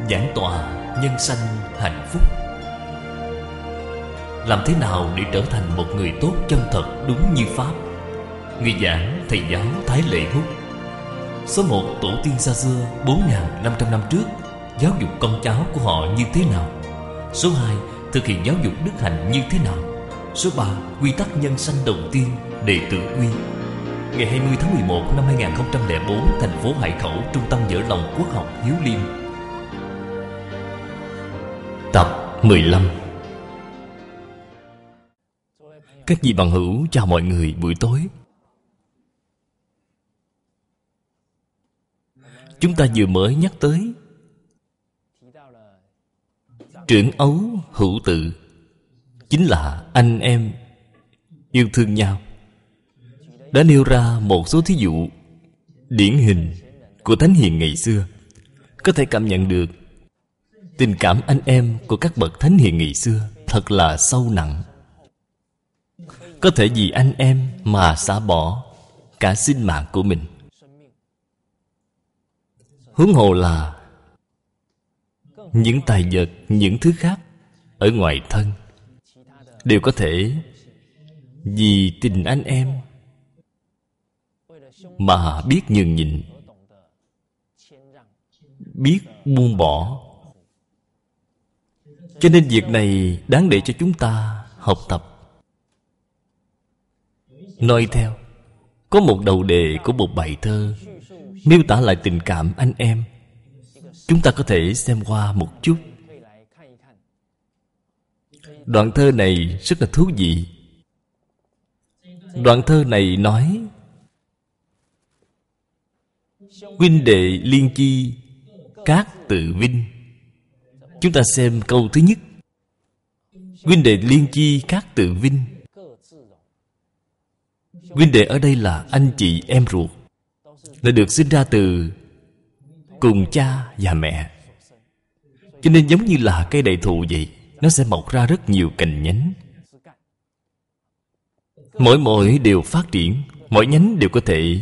Giảng tọa nhân sanh hạnh phúc. Làm thế nào để trở thành một người tốt chân thật đúng như Pháp? Người giảng thầy giáo Thái Lệ Hút. Số 1. Tổ tiên xa xưa 4.500 năm trước giáo dục con cháu của họ như thế nào? Số 2. Thực hiện giáo dục đức hạnh như thế nào? Số 3. Quy tắc nhân sanh đầu tiên, đệ tử quy. Ngày 20 tháng 11 năm 2004, thành phố Hải Khẩu, Trung tâm Vỡ Lòng Quốc học Hiếu Liêm. Tập 15. Các vị bằng hữu, chào mọi người buổi tối. Chúng ta vừa mới nhắc tới trưởng ấu hữu tự, chính là anh em yêu thương nhau. Đã nêu ra một số thí dụ điển hình của thánh hiền ngày xưa. Có thể cảm nhận được tình cảm anh em của các bậc thánh hiền ngày xưa thật là sâu nặng. Có thể vì anh em mà xả bỏ cả sinh mạng của mình. Huống hồ là những tài vật, những thứ khác ở ngoài thân đều có thể vì tình anh em mà biết nhường nhịn, biết buông bỏ. Cho nên việc này đáng để cho chúng ta học tập. Nói theo, có một đầu đề của một bài thơ miêu tả lại tình cảm anh em. Chúng ta có thể xem qua một chút. Đoạn thơ này rất là thú vị. Đoạn thơ này nói: huynh đệ liên chi các tự vinh. Chúng ta xem câu thứ nhất. Huynh đệ liên chi các tự vinh. Huynh đệ ở đây là anh chị em ruột, là được sinh ra từ cùng cha và mẹ. Cho nên giống như là cây đại thụ vậy, nó sẽ mọc ra rất nhiều cành nhánh. Mỗi đều phát triển, mỗi nhánh đều có thể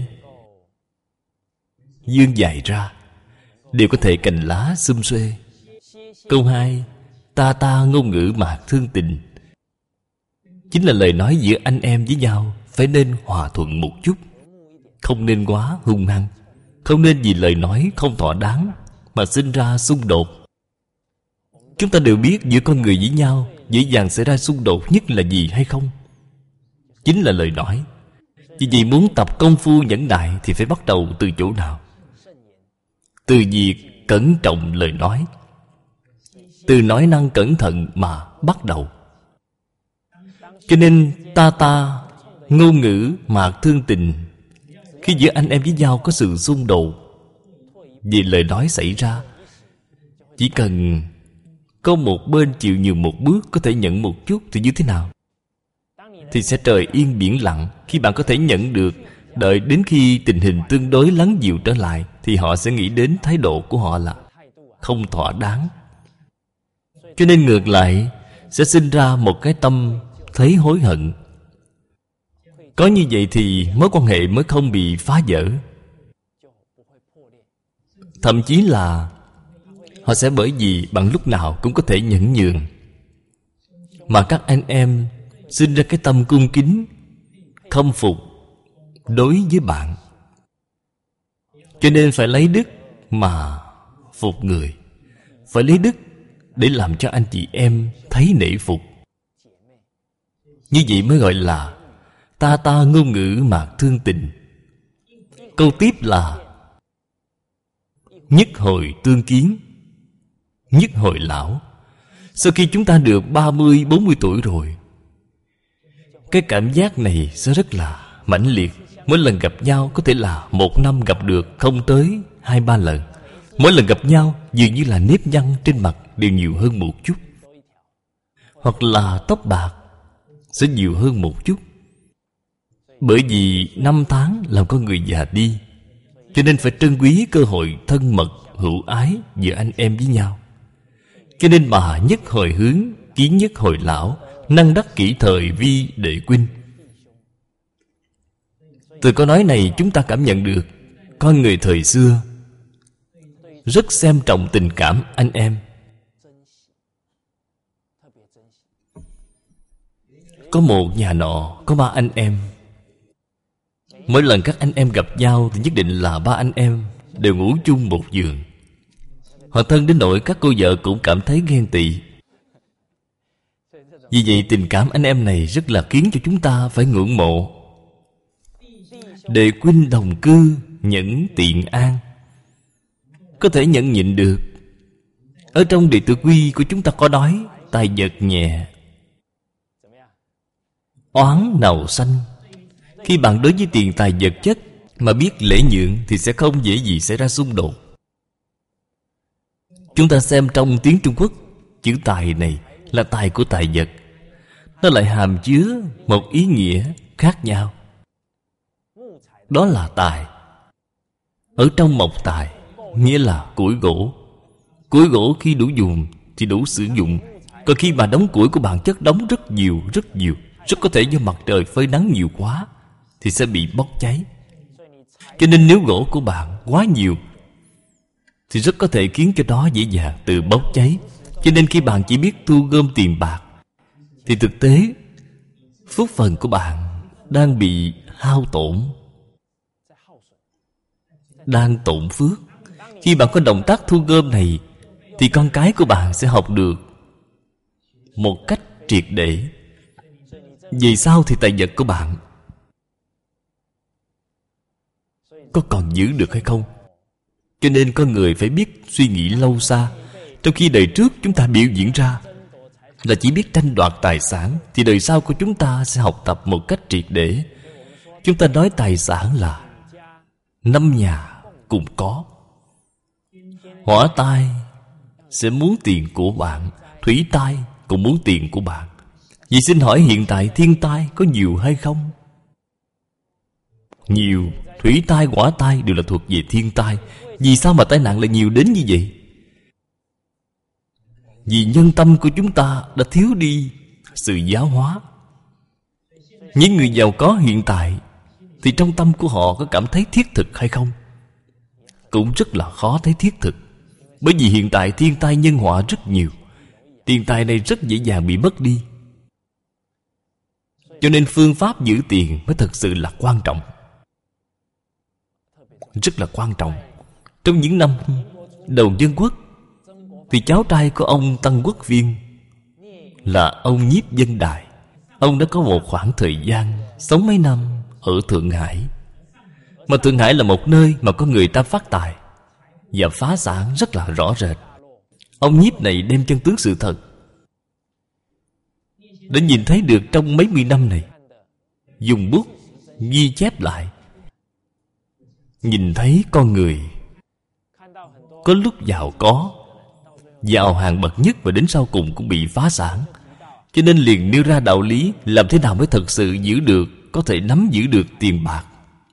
vươn dài ra, đều có thể cành lá xum xuê. Câu 2, ta ngôn ngữ mạc thương tình, chính là lời nói giữa anh em với nhau phải nên hòa thuận một chút, không nên quá hung hăng, không nên vì lời nói không thỏa đáng mà sinh ra xung đột. Chúng ta đều biết giữa con người với nhau dễ dàng xảy ra xung đột nhất là gì hay không? Chính là lời nói. Vì vậy muốn tập công phu nhẫn nại thì phải bắt đầu từ chỗ nào? Từ việc cẩn trọng lời nói, từ nói năng cẩn thận mà bắt đầu. Cho nên ta ngôn ngữ mạc thương tình. Khi giữa anh em với nhau có sự xung đột vì lời nói xảy ra, chỉ cần có một bên chịu nhường một bước, có thể nhận một chút thì như thế nào? Thì sẽ trời yên biển lặng. Khi bạn có thể nhận được, đợi đến khi tình hình tương đối lắng dịu trở lại, thì họ sẽ nghĩ đến thái độ của họ là không thỏa đáng. Cho nên ngược lại sẽ sinh ra một cái tâm thấy hối hận. Có như vậy thì mối quan hệ mới không bị phá vỡ. Thậm chí là họ sẽ bởi vì bạn lúc nào cũng có thể nhẫn nhường, mà các anh em sinh ra cái tâm cung kính, khâm phục đối với bạn. Cho nên phải lấy đức mà phục người, phải lấy đức để làm cho anh chị em thấy nể phục. Như vậy mới gọi là ta ngôn ngữ mạc thương tình. Câu tiếp là nhất hồi tương kiến, nhất hồi lão. Sau khi chúng ta được 30, 40 tuổi rồi, cái cảm giác này sẽ rất là mãnh liệt. Mỗi lần gặp nhau có thể là một năm gặp được không tới 2-3 lần. Mỗi lần gặp nhau dường như là nếp nhăn trên mặt đều nhiều hơn một chút, hoặc là tóc bạc sẽ nhiều hơn một chút. Bởi vì năm tháng làm con người già đi, cho nên phải trân quý cơ hội thân mật hữu ái giữa anh em với nhau. Cho nên mà nhất hồi hướng, kiến nhất hồi lão, năng đắc kỷ thời vi đệ huynh. Từ câu nói này chúng ta cảm nhận được con người thời xưa rất xem trọng tình cảm anh em. Có một nhà nọ có 3 anh em. Mỗi lần các anh em gặp nhau thì nhất định là 3 anh em đều ngủ chung một giường. Họ thân đến nỗi các cô vợ cũng cảm thấy ghen tị. Vì vậy tình cảm anh em này rất là khiến cho chúng ta phải ngưỡng mộ. Đệ huynh đồng cư, nhẫn tiện an. Có thể nhẫn nhịn được. Ở trong Đệ Tử Quy của chúng ta có nói: tài vật nhẹ, oán nào sanh. Khi bạn đối với tiền tài vật chất mà biết lễ nhượng thì sẽ không dễ gì xảy ra xung đột. Chúng ta xem trong tiếng Trung Quốc, chữ tài này là tài của tài vật. Nó lại hàm chứa một ý nghĩa khác nhau. Đó là tài. Ở trong mộc tài nghĩa là củi gỗ. Củi gỗ khi đủ dùng thì đủ sử dụng. Còn khi mà đống củi của bạn chất đóng rất nhiều, rất có thể do mặt trời phơi nắng nhiều quá thì sẽ bị bốc cháy. Cho nên nếu gỗ của bạn quá nhiều thì rất có thể khiến cho nó dễ dàng tự bốc cháy. Cho nên khi bạn chỉ biết thu gom tiền bạc thì thực tế phúc phần của bạn đang bị hao tổn, đang tổn phước. Khi bạn có động tác thu gom này thì con cái của bạn sẽ học được một cách triệt để. Vì sao thì tài vật của bạn có còn giữ được hay không? Cho nên con người phải biết suy nghĩ lâu xa. Trong khi đời trước chúng ta biểu diễn ra là chỉ biết tranh đoạt tài sản, thì đời sau của chúng ta sẽ học tập một cách triệt để. Chúng ta nói tài sản là 5 nhà cùng có. Hỏa tai sẽ muốn tiền của bạn, thủy tai cũng muốn tiền của bạn. Vì xin hỏi hiện tại thiên tai có nhiều hay không? Nhiều. Thủy tai, hỏa tai đều là thuộc về thiên tai. Vì sao mà tai nạn lại nhiều đến như vậy? Vì nhân tâm của chúng ta đã thiếu đi sự giáo hóa. Những người giàu có hiện tại thì trong tâm của họ có cảm thấy thiết thực hay không? Cũng rất là khó thấy thiết thực. Bởi vì hiện tại thiên tai nhân họa rất nhiều. Tiền tài này rất dễ dàng bị mất đi. Cho nên phương pháp giữ tiền mới thật sự là quan trọng. Rất là quan trọng. Trong những năm đầu dân quốc thì cháu trai của ông Tăng Quốc Viên là ông Nhiếp Dân Đại. Ông đã có một khoảng thời gian sống mấy năm ở Thượng Hải. Mà Thượng Hải là một nơi mà có người ta phát tài và phá sản rất là rõ rệt. Ông Nhiếp này đem chân tướng sự thật đã nhìn thấy được trong mấy mươi năm này, dùng bút ghi chép lại, nhìn thấy con người có lúc giàu có, giàu hàng bậc nhất và đến sau cùng cũng bị phá sản. Cho nên liền nêu ra đạo lý làm thế nào mới thật sự giữ được, có thể nắm giữ được tiền bạc.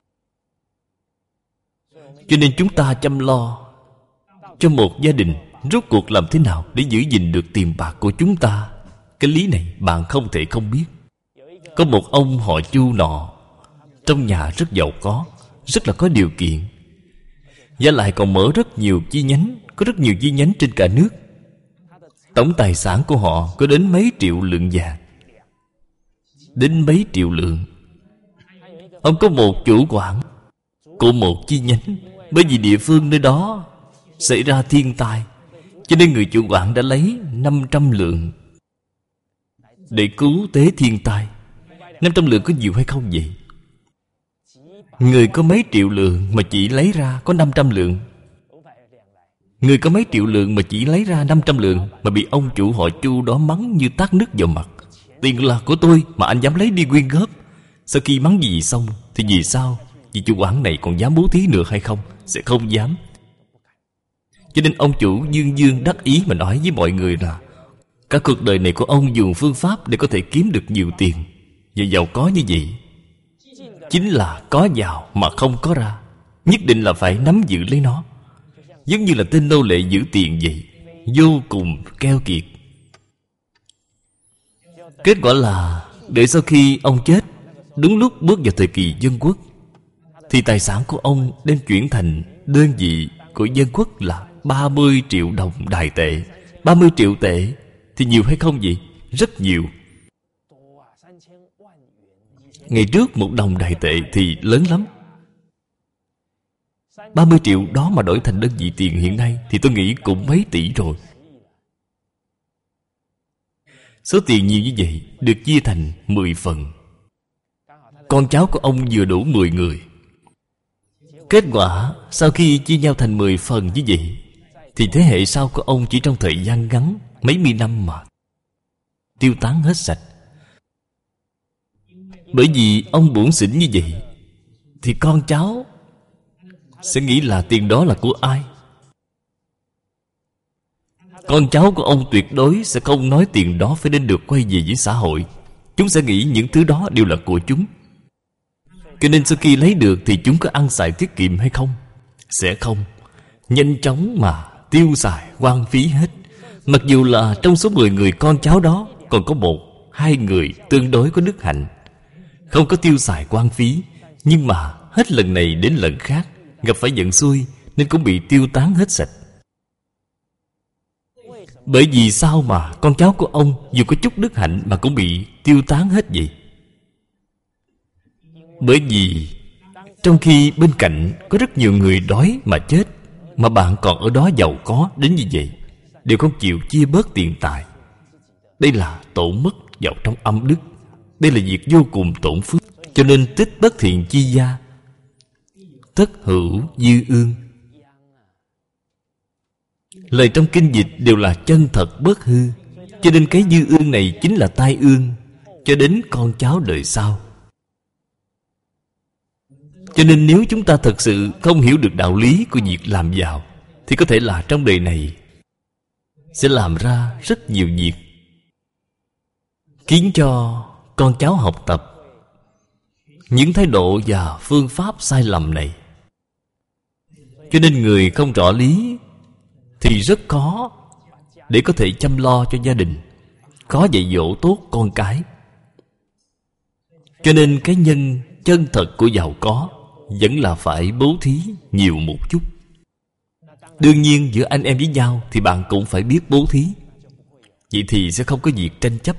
Cho nên chúng ta chăm lo cho một gia đình, rốt cuộc làm thế nào để giữ gìn được tiền bạc của chúng ta. Cái lý này bạn không thể không biết. Có một ông họ Chu nọ, trong nhà rất giàu có, rất là có điều kiện, và lại còn mở rất nhiều chi nhánh, có rất nhiều chi nhánh trên cả nước. Tổng tài sản của họ có đến mấy triệu lượng vàng, đến mấy triệu lượng. Ông có một chủ quản của một chi nhánh. Bởi vì địa phương nơi đó xảy ra thiên tai, cho nên người chủ quản đã lấy 500 lượng để cứu tế thiên tai. 500 lượng có nhiều hay không vậy? Người có mấy triệu lượng mà chỉ lấy ra có 500 lượng. Người có mấy triệu lượng mà chỉ lấy ra 500 lượng, mà bị ông chủ họ Chu đó mắng như tát nước vào mặt. Tiền là của tôi mà anh dám lấy đi quyên góp. Sau khi mắng gì xong thì vì sao vị chủ quản này còn dám bố thí nữa hay không? Sẽ không dám. Cho nên ông chủ dương dương đắc ý mà nói với mọi người là cả cuộc đời này của ông dùng phương pháp để có thể kiếm được nhiều tiền và giàu có như vậy. Chính là có vào mà không có ra. Nhất định là phải nắm giữ lấy nó. Giống như là tên nô lệ giữ tiền vậy, vô cùng keo kiệt. Kết quả là để sau khi ông chết, đúng lúc bước vào thời kỳ dân quốc, thì tài sản của ông đem chuyển thành đơn vị của dân quốc là 30 triệu đồng đài tệ. 30 triệu tệ thì nhiều hay không vậy? Rất nhiều. Ngày trước 1 đồng đài tệ thì lớn lắm. 30 triệu đó mà đổi thành đơn vị tiền hiện nay thì tôi nghĩ cũng mấy tỷ rồi. Số tiền nhiều như vậy được chia thành 10 phần. Con cháu của ông vừa đủ 10 người. Kết quả sau khi chia nhau thành 10 phần như vậy thì thế hệ sau của ông chỉ trong thời gian ngắn mấy mươi năm mà tiêu tán hết sạch. Bởi vì ông bủn xỉn như vậy thì con cháu sẽ nghĩ là tiền đó là của ai. Con cháu của ông tuyệt đối sẽ không nói tiền đó phải nên được quay về với xã hội. Chúng sẽ nghĩ những thứ đó đều là của chúng. Cho nên sau khi lấy được thì chúng có ăn xài tiết kiệm hay không? Sẽ không. Nhanh chóng mà tiêu xài hoang phí hết. Mặc dù là trong số 10 người con cháu đó còn có 1, 2 người tương đối có đức hạnh, không có tiêu xài hoang phí, nhưng mà hết lần này đến lần khác gặp phải vận xui nên cũng bị tiêu tán hết sạch. Bởi vì sao mà con cháu của ông dù có chút đức hạnh mà cũng bị tiêu tán hết vậy? Bởi vì trong khi bên cạnh có rất nhiều người đói mà chết, mà bạn còn ở đó giàu có đến như vậy, đều không chịu chia bớt tiền tài. Đây là tổn mất vào trong âm đức. Đây là việc vô cùng tổn phước. Cho nên tích bất thiện chi gia, tất hữu dư ương. Lời trong kinh dịch đều là chân thật bất hư. Cho nên cái dư ương này chính là tai ương cho đến con cháu đời sau. Cho nên nếu chúng ta thật sự không hiểu được đạo lý của việc làm giàu thì có thể là trong đời này sẽ làm ra rất nhiều việc khiến cho con cháu học tập những thái độ và phương pháp sai lầm này. Cho nên người không rõ lý thì rất khó để có thể chăm lo cho gia đình, khó dạy dỗ tốt con cái. Cho nên cái nhân chân thật của giàu có vẫn là phải bố thí nhiều một chút. Đương nhiên giữa anh em với nhau thì bạn cũng phải biết bố thí. Vậy thì sẽ không có việc tranh chấp.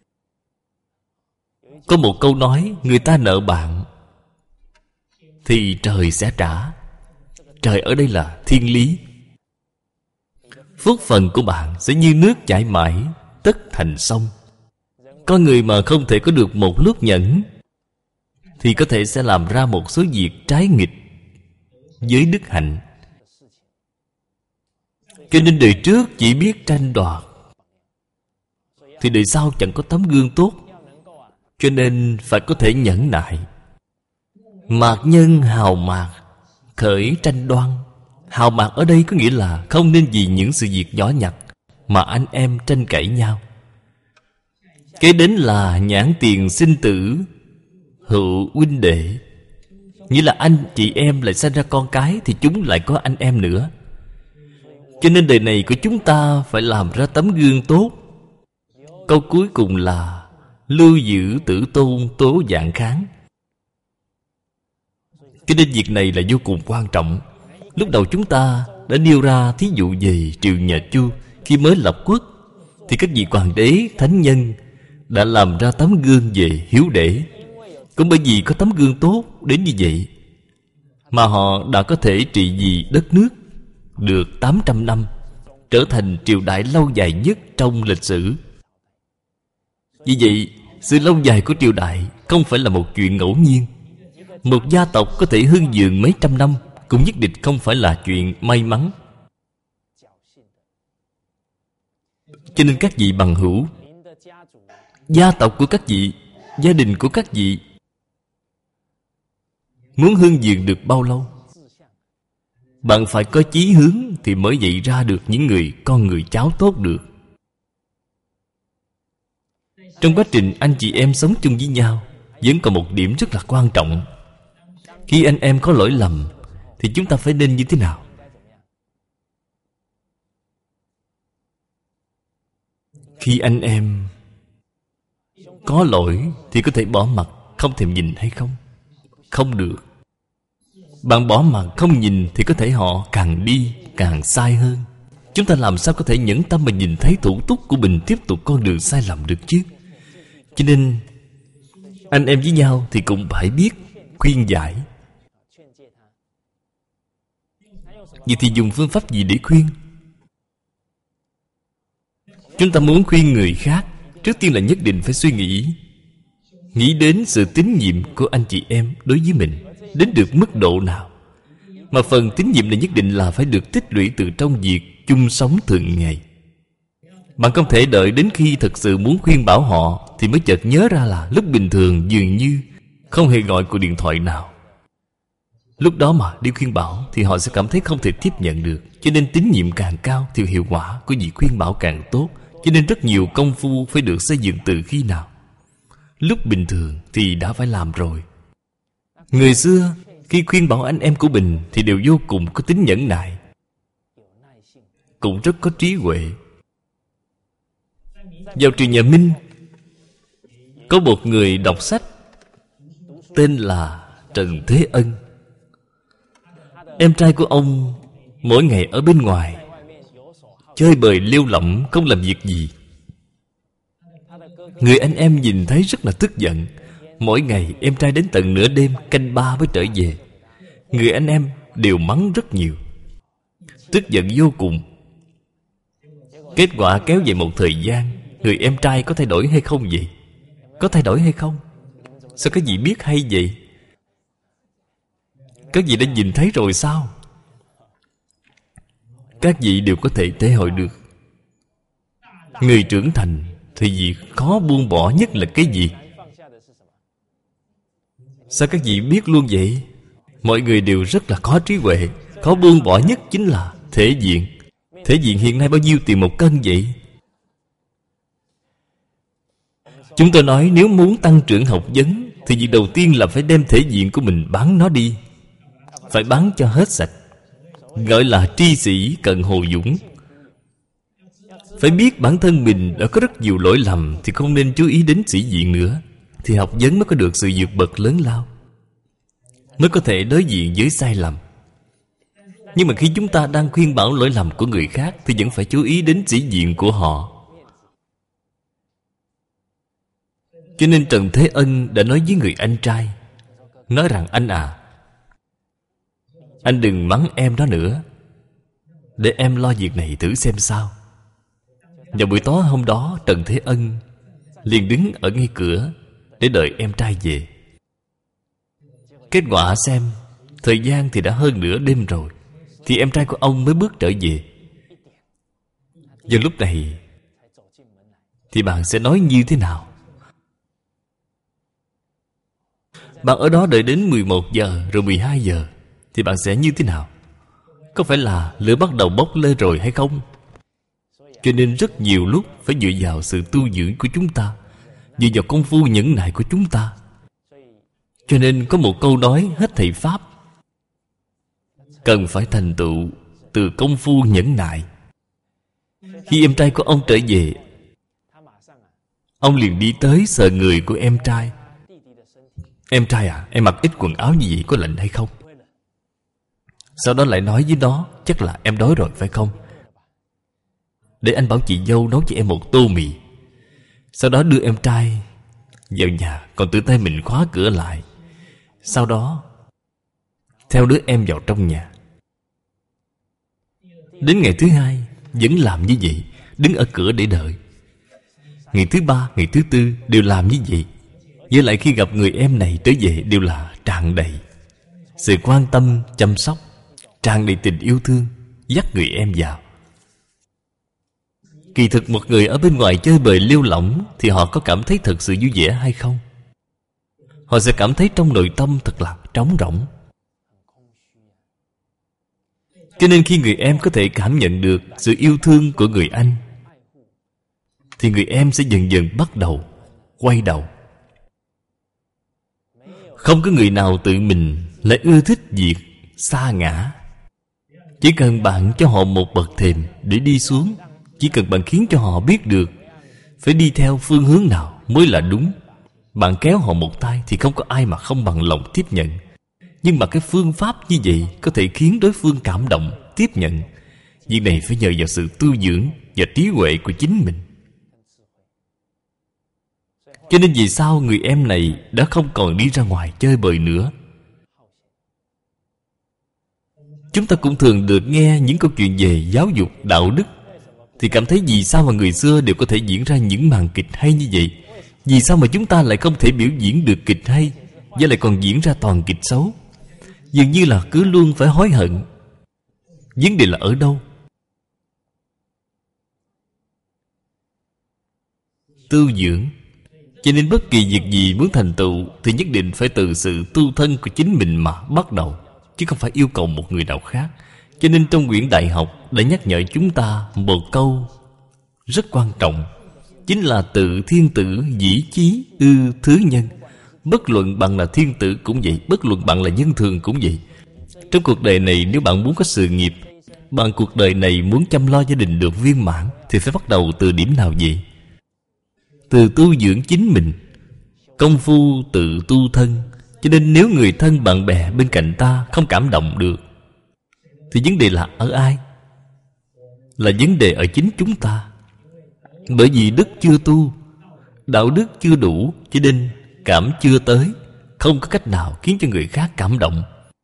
Có một câu nói, người ta nợ bạn thì trời sẽ trả. Trời ở đây là thiên lý. Phước phần của bạn sẽ như nước chảy mãi, tất thành sông. Có người mà không thể có được một lúc nhẫn thì có thể sẽ làm ra một số việc trái nghịch với đức hạnh. Cho nên đời trước chỉ biết tranh đoạt thì đời sau chẳng có tấm gương tốt. Cho nên phải có thể nhẫn nại. Mạt nhân hào mạt, khởi tranh đoan. Hào mạt ở đây có nghĩa là không nên vì những sự việc nhỏ nhặt mà anh em tranh cãi nhau. Kế đến là nhãn tiền sinh tử, hữu huynh đệ. Như là anh chị em lại sinh ra con cái thì chúng lại có anh em nữa. Cho nên đời này của chúng ta phải làm ra tấm gương tốt. Câu cuối cùng là lưu giữ tử tôn tố vạn kháng. Cho nên việc này là vô cùng quan trọng. Lúc đầu chúng ta đã nêu ra thí dụ về triều nhà Chu. Khi mới lập quốc thì các vị hoàng đế, thánh nhân đã làm ra tấm gương về hiếu đệ. Cũng bởi vì có tấm gương tốt đến như vậy mà họ đã có thể trị vì đất nước được 800 năm, trở thành triều đại lâu dài nhất trong lịch sử. Vì vậy, sự lâu dài của triều đại không phải là một chuyện ngẫu nhiên. Một gia tộc có thể hưng vượng mấy trăm năm cũng nhất định không phải là chuyện may mắn. Cho nên các vị bằng hữu, gia tộc của các vị, gia đình của các vị muốn hưng vượng được bao lâu? Bạn phải có chí hướng thì mới dạy ra được những người con người cháu tốt được. Trong quá trình anh chị em sống chung với nhau, vẫn còn một điểm rất là quan trọng. Khi anh em có lỗi lầm thì chúng ta phải nên như thế nào? Khi anh em có lỗi thì có thể bỏ mặt, không thèm nhìn hay không? Không được. Bạn bỏ mặt không nhìn thì có thể họ càng đi càng sai hơn. Chúng ta làm sao có thể nhẫn tâm mà nhìn thấy thủ túc của mình tiếp tục con đường sai lầm được chứ? Cho nên anh em với nhau thì cũng phải biết khuyên giải. Vậy thì dùng phương pháp gì để khuyên? Chúng ta muốn khuyên người khác, trước tiên là nhất định phải suy nghĩ đến sự tín nhiệm của anh chị em đối với mình đến được mức độ nào. Mà phần tín nhiệm này nhất định là phải được tích lũy từ trong việc chung sống thường ngày. Bạn không thể đợi đến khi thật sự muốn khuyên bảo họ thì mới chợt nhớ ra là lúc bình thường dường như không hề gọi cuộc điện thoại nào. Lúc đó mà đi khuyên bảo thì họ sẽ cảm thấy không thể tiếp nhận được. Cho nên tín nhiệm càng cao thì hiệu quả của việc khuyên bảo càng tốt. Cho nên rất nhiều công phu phải được xây dựng từ khi nào? Lúc bình thường thì đã phải làm rồi. Người xưa khi khuyên bảo anh em của mình thì đều vô cùng có tính nhẫn nại, cũng rất có trí huệ. Vào triều nhà Minh, có một người đọc sách tên là Trần Thế Ân. Em trai của ông mỗi ngày ở bên ngoài chơi bời lêu lỏng, không làm việc gì. Người anh em nhìn thấy rất là tức giận. Mỗi ngày em trai đến tận nửa đêm canh ba mới trở về. Người anh em đều mắng rất nhiều, tức giận vô cùng. Kết quả kéo dài một thời gian, người em trai có thay đổi hay không vậy? Có thay đổi hay không? Sao các vị biết hay vậy? Các vị đã nhìn thấy rồi sao? Các vị đều có thể thể hội được. Người trưởng thành thì việc khó buông bỏ nhất là cái gì? Sao các vị biết luôn vậy? Mọi người đều rất là có trí huệ. Khó buông bỏ nhất chính là thể diện. Thể diện hiện nay bao nhiêu tiền một cân vậy? Chúng tôi nói nếu muốn tăng trưởng học vấn thì việc đầu tiên là phải đem thể diện của mình bán nó đi. Phải bán cho hết sạch. Gọi là tri sĩ cận hồ dũng. Phải biết bản thân mình đã có rất nhiều lỗi lầm thì không nên chú ý đến sĩ diện nữa. Thì học vấn mới có được sự vượt bậc lớn lao, mới có thể đối diện với sai lầm. Nhưng mà khi chúng ta đang khuyên bảo lỗi lầm của người khác thì vẫn phải chú ý đến sĩ diện của họ. Cho nên Trần Thế Ân đã nói với người anh trai, nói rằng anh à, anh đừng mắng em đó nữa, để em lo việc này thử xem sao. Vào buổi tối hôm đó, Trần Thế Ân liền đứng ở ngay cửa để đợi em trai về. Kết quả xem, thời gian thì đã hơn nửa đêm rồi, thì em trai của ông mới bước trở về. Vào lúc này thì bạn sẽ nói như thế nào? Bạn ở đó đợi đến 11 giờ rồi 12 giờ thì bạn sẽ như thế nào? Có phải là lửa bắt đầu bốc lên rồi hay không? Cho nên rất nhiều lúc phải dựa vào sự tu dưỡng của chúng ta, dựa vào công phu nhẫn nại của chúng ta. Cho nên có một câu nói hết thầy Pháp, cần phải thành tựu từ công phu nhẫn nại. Khi em trai của ông trở về, ông liền đi tới sờ người của em trai. Em trai à, em mặc ít quần áo như vậy có lạnh hay không? Sau đó lại nói với nó, chắc là em đói rồi phải không? Để anh bảo chị dâu nấu cho em một tô mì. Sau đó đưa em trai vào nhà, còn tự tay mình khóa cửa lại. Sau đó theo đứa em vào trong nhà. Đến ngày thứ hai vẫn làm như vậy, đứng ở cửa để đợi. Ngày thứ ba, ngày thứ tư đều làm như vậy. Với lại khi gặp người em này trở về đều là tràn đầy sự quan tâm, chăm sóc, tràn đầy tình yêu thương, dắt người em vào. Kỳ thực một người ở bên ngoài chơi bời lêu lỏng thì họ có cảm thấy thật sự vui vẻ hay không? Họ sẽ cảm thấy trong nội tâm thật là trống rỗng. Cho nên khi người em có thể cảm nhận được sự yêu thương của người anh thì người em sẽ dần dần bắt đầu quay đầu. Không có người nào tự mình lại ưa thích việc sa ngã. Chỉ cần bạn cho họ một bậc thềm để đi xuống, chỉ cần bạn khiến cho họ biết được phải đi theo phương hướng nào mới là đúng, bạn kéo họ một tay thì không có ai mà không bằng lòng tiếp nhận. Nhưng mà cái phương pháp như vậy có thể khiến đối phương cảm động, tiếp nhận. Việc này phải nhờ vào sự tu dưỡng và trí huệ của chính mình. Cho nên vì sao người em này đã không còn đi ra ngoài chơi bời nữa? Chúng ta cũng thường được nghe những câu chuyện về giáo dục, đạo đức, thì cảm thấy vì sao mà người xưa đều có thể diễn ra những màn kịch hay như vậy? Vì sao mà chúng ta lại không thể biểu diễn được kịch hay, và lại còn diễn ra toàn kịch xấu? Dường như là cứ luôn phải hối hận. Vấn đề là ở đâu? Tu dưỡng. Cho nên bất kỳ việc gì muốn thành tựu thì nhất định phải từ sự tu thân của chính mình mà bắt đầu, chứ không phải yêu cầu một người nào khác. Cho nên trong quyển Đại học đã nhắc nhở chúng ta một câu rất quan trọng, chính là tự thiên tử dĩ chí ư thứ nhân. Bất luận bạn là thiên tử cũng vậy, bất luận bạn là nhân thường cũng vậy. Trong cuộc đời này, nếu bạn muốn có sự nghiệp, bạn cuộc đời này muốn chăm lo gia đình được viên mãn, thì phải bắt đầu từ điểm nào vậy? Từ tu dưỡng chính mình. Công phu tự tu thân. Cho nên nếu người thân bạn bè bên cạnh ta không cảm động được, thì vấn đề là ở ai? Là vấn đề ở chính chúng ta. Bởi vì đức chưa tu, đạo đức chưa đủ, cho nên cảm chưa tới, không có cách nào khiến cho người khác cảm động.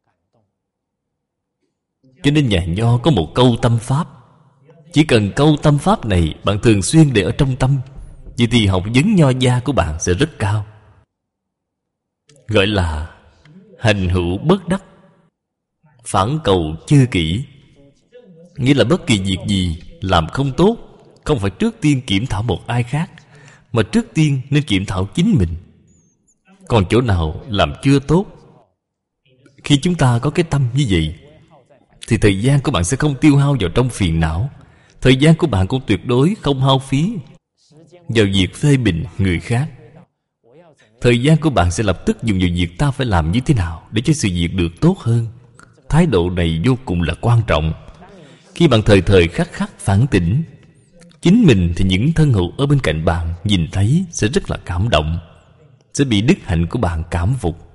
Cho nên nhà Nho có một câu tâm pháp. Chỉ cần câu tâm pháp này bạn thường xuyên để ở trong tâm, vậy thì học vấn nho gia của bạn sẽ rất cao. Gọi là hành hữu bất đắc, phản cầu chư kỷ. Nghĩa là bất kỳ việc gì làm không tốt, không phải trước tiên kiểm thảo một ai khác, mà trước tiên nên kiểm thảo chính mình. Còn chỗ nào làm chưa tốt, khi chúng ta có cái tâm như vậy, thì thời gian của bạn sẽ không tiêu hao vào trong phiền não. Thời gian của bạn cũng tuyệt đối không hao phí vào việc phê bình người khác. Thời gian của bạn sẽ lập tức dùng vào việc ta phải làm như thế nào để cho sự việc được tốt hơn. Thái độ này vô cùng là quan trọng. Khi bạn thời thời khắc khắc phản tỉnh chính mình, thì những thân hữu ở bên cạnh bạn nhìn thấy sẽ rất là cảm động, sẽ bị đức hạnh của bạn cảm phục.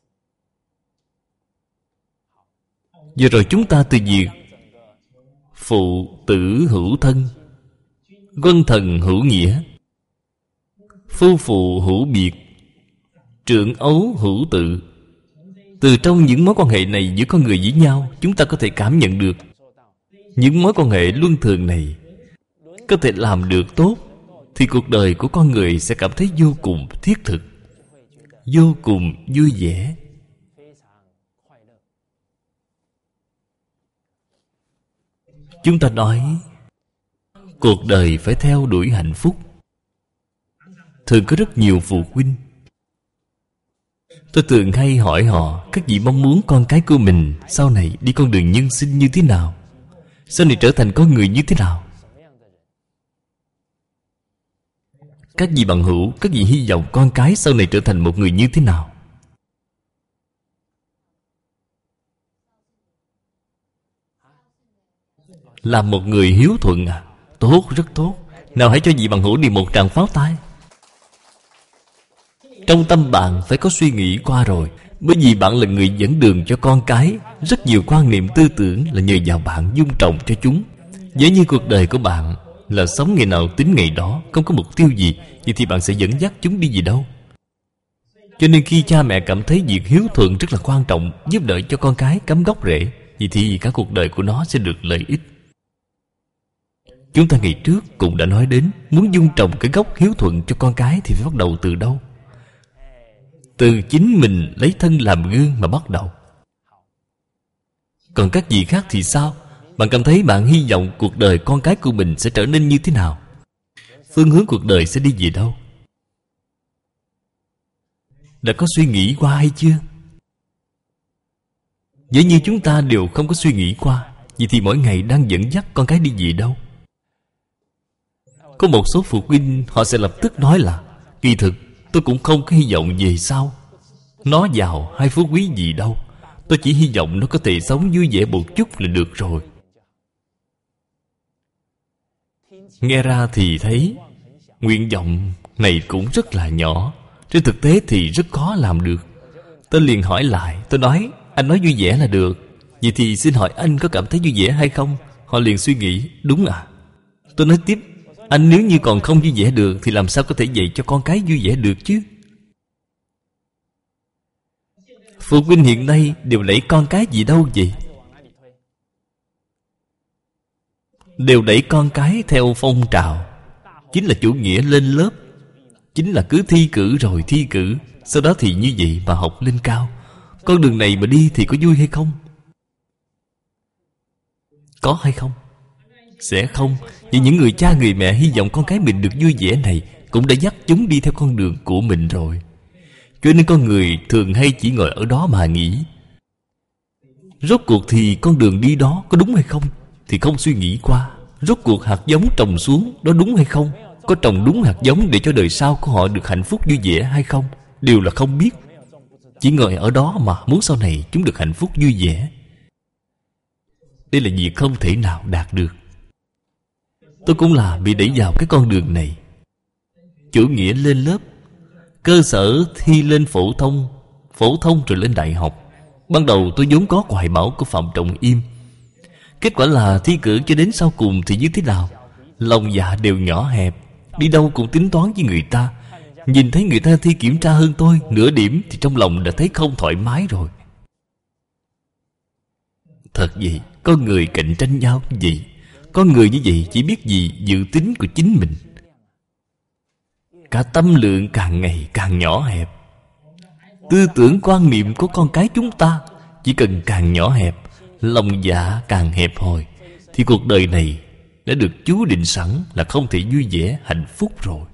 Vừa rồi chúng ta từ việc phụ tử hữu thân, quân thần hữu nghĩa, phu phụ hữu biệt, trưởng ấu hữu tự. Từ trong những mối quan hệ này giữa con người với nhau, chúng ta có thể cảm nhận được những mối quan hệ luân thường này có thể làm được tốt, thì cuộc đời của con người sẽ cảm thấy vô cùng thiết thực, vô cùng vui vẻ. Chúng ta nói cuộc đời phải theo đuổi hạnh phúc. Thường có rất nhiều phụ huynh, tôi thường hay hỏi họ, các vị mong muốn con cái của mình sau này đi con đường nhân sinh như thế nào, sau này trở thành con người như thế nào? Các vị bằng hữu, các vị hy vọng con cái sau này trở thành một người như thế nào? Là một người hiếu thuận à? Tốt, rất tốt. Nào hãy cho vị bằng hữu đi một tràng pháo tay. Trong tâm bạn phải có suy nghĩ qua rồi. Bởi vì bạn là người dẫn đường cho con cái. Rất nhiều quan niệm tư tưởng là nhờ vào bạn dung trồng cho chúng. Nếu như cuộc đời của bạn là sống ngày nào tính ngày đó, không có mục tiêu gì, vậy thì bạn sẽ dẫn dắt chúng đi gì đâu. Cho nên khi cha mẹ cảm thấy việc hiếu thuận rất là quan trọng, giúp đỡ cho con cái cắm gốc rễ, vậy thì cả cuộc đời của nó sẽ được lợi ích. Chúng ta ngày trước cũng đã nói đến, muốn dung trồng cái gốc hiếu thuận cho con cái thì phải bắt đầu từ đâu? Từ chính mình lấy thân làm gương mà bắt đầu. Còn các vị khác thì sao? Bạn cảm thấy bạn hy vọng cuộc đời con cái của mình sẽ trở nên như thế nào? Phương hướng cuộc đời sẽ đi về đâu? Đã có suy nghĩ qua hay chưa? Nếu như chúng ta đều không có suy nghĩ qua, vậy thì mỗi ngày đang dẫn dắt con cái đi về đâu? Có một số phụ huynh họ sẽ lập tức nói là kỳ thực tôi cũng không có hy vọng về sau nó giàu hay phú quý gì đâu, tôi chỉ hy vọng nó có thể sống vui vẻ một chút là được rồi. Nghe ra thì thấy nguyện vọng này cũng rất là nhỏ, trên thực tế thì rất khó làm được. Tôi liền hỏi lại, tôi nói Anh nói vui vẻ là được. Vậy thì xin hỏi anh có cảm thấy vui vẻ hay không? Họ liền suy nghĩ, đúng à. Tôi nói tiếp, anh nếu như còn không vui vẻ được thì làm sao có thể dạy cho con cái vui vẻ được chứ? Phụ huynh hiện nay đều đẩy con cái gì đâu vậy? Đều đẩy con cái theo phong trào, chính là chủ nghĩa lên lớp, chính là cứ thi cử rồi thi cử, sau đó thì như vậy mà học lên cao. Con đường này mà đi thì có vui hay không? Có hay không? Sẽ không. Vì những người cha người mẹ hy vọng con cái mình được vui vẻ này cũng đã dắt chúng đi theo con đường của mình rồi. Cho nên con người thường hay chỉ ngồi ở đó mà nghĩ. Rốt cuộc thì con đường đi đó có đúng hay không thì không suy nghĩ qua. Rốt cuộc hạt giống trồng xuống đó đúng hay không, có trồng đúng hạt giống để cho đời sau của họ được hạnh phúc vui vẻ hay không, đều là không biết. Chỉ ngồi ở đó mà muốn sau này chúng được hạnh phúc vui vẻ. Đây là việc không thể nào đạt được. Tôi cũng là bị đẩy vào cái con đường này. Chủ nghĩa lên lớp, cơ sở thi lên phổ thông rồi lên đại học. Ban đầu tôi vốn có hoài bão của Phạm Trọng Im. Kết quả là thi cử cho đến sau cùng thì như thế nào? Lòng dạ đều nhỏ hẹp, đi đâu cũng tính toán với người ta. Nhìn thấy người ta thi kiểm tra hơn tôi nửa điểm thì trong lòng đã thấy không thoải mái rồi. Thật vậy, có người cạnh tranh nhau như vậy. Có người như vậy chỉ biết gì dự tính của chính mình. Cả tâm lượng càng ngày càng nhỏ hẹp. Tư tưởng quan niệm của con cái chúng ta chỉ cần càng nhỏ hẹp, lòng dạ càng hẹp hòi, thì cuộc đời này đã được chú định sẵn là không thể vui vẻ hạnh phúc rồi.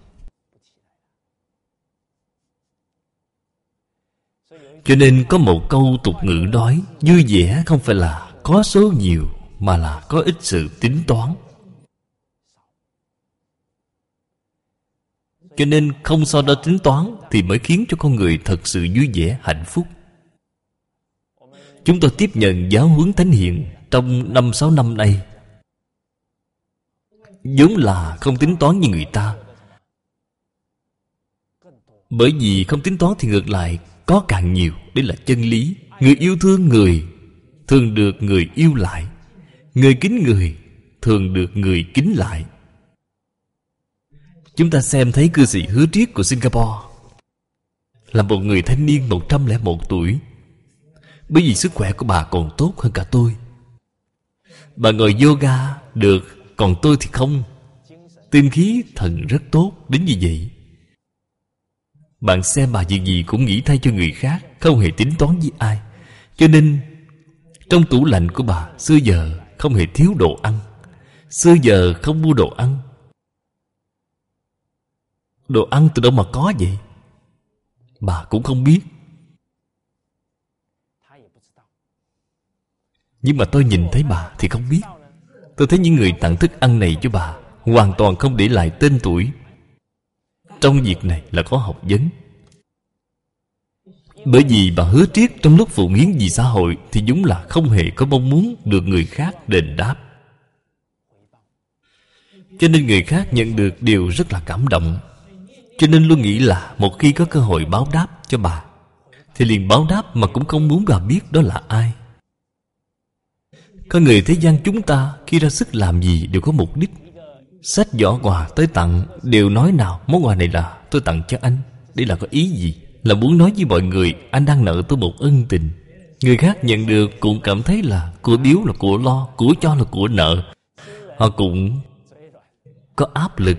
Cho nên có một câu tục ngữ nói, vui vẻ không phải là có số nhiều, mà là có ít sự tính toán. Cho nên không so đo tính toán thì mới khiến cho con người thật sự vui vẻ hạnh phúc. Chúng tôi tiếp nhận giáo huấn Thánh Hiền trong 5-6 năm nay, vốn là không tính toán như người ta. Bởi vì không tính toán thì ngược lại có càng nhiều. Đây là chân lý. Người yêu thương người thường được người yêu lại. Người kính người thường được người kính lại. Chúng ta xem thấy cư sĩ Hứa Triết của Singapore là một người thanh niên 101 tuổi. Bởi vì sức khỏe của bà còn tốt hơn cả tôi. Bà ngồi yoga được, còn tôi thì không. Tinh khí thần rất tốt đến như vậy. Bạn xem bà việc gì cũng nghĩ thay cho người khác, không hề tính toán với ai. Cho nên trong tủ lạnh của bà xưa giờ không hề thiếu đồ ăn. Xưa giờ không mua đồ ăn. Đồ ăn từ đâu mà có vậy? Bà cũng không biết. Nhưng mà tôi nhìn thấy bà thì không biết. Tôi thấy những người tặng thức ăn này cho bà hoàn toàn không để lại tên tuổi. Trong việc này là có học vấn. Bởi vì bà Hứa Triết trong lúc phụng hiến vì xã hội thì đúng là không hề có mong muốn được người khác đền đáp. Cho nên người khác nhận được đều rất là cảm động. Cho nên luôn nghĩ là một khi có cơ hội báo đáp cho bà thì liền báo đáp mà cũng không muốn bà biết đó là ai. Con người thế gian chúng ta khi ra sức làm gì đều có mục đích. Xách giỏ quà tới tặng đều nói nào món quà này là tôi tặng cho anh. Đây là có ý gì? Là muốn nói với mọi người anh đang nợ tôi một ân tình. Người khác nhận được cũng cảm thấy là của biếu là của lo, của cho là của nợ. Họ cũng có áp lực.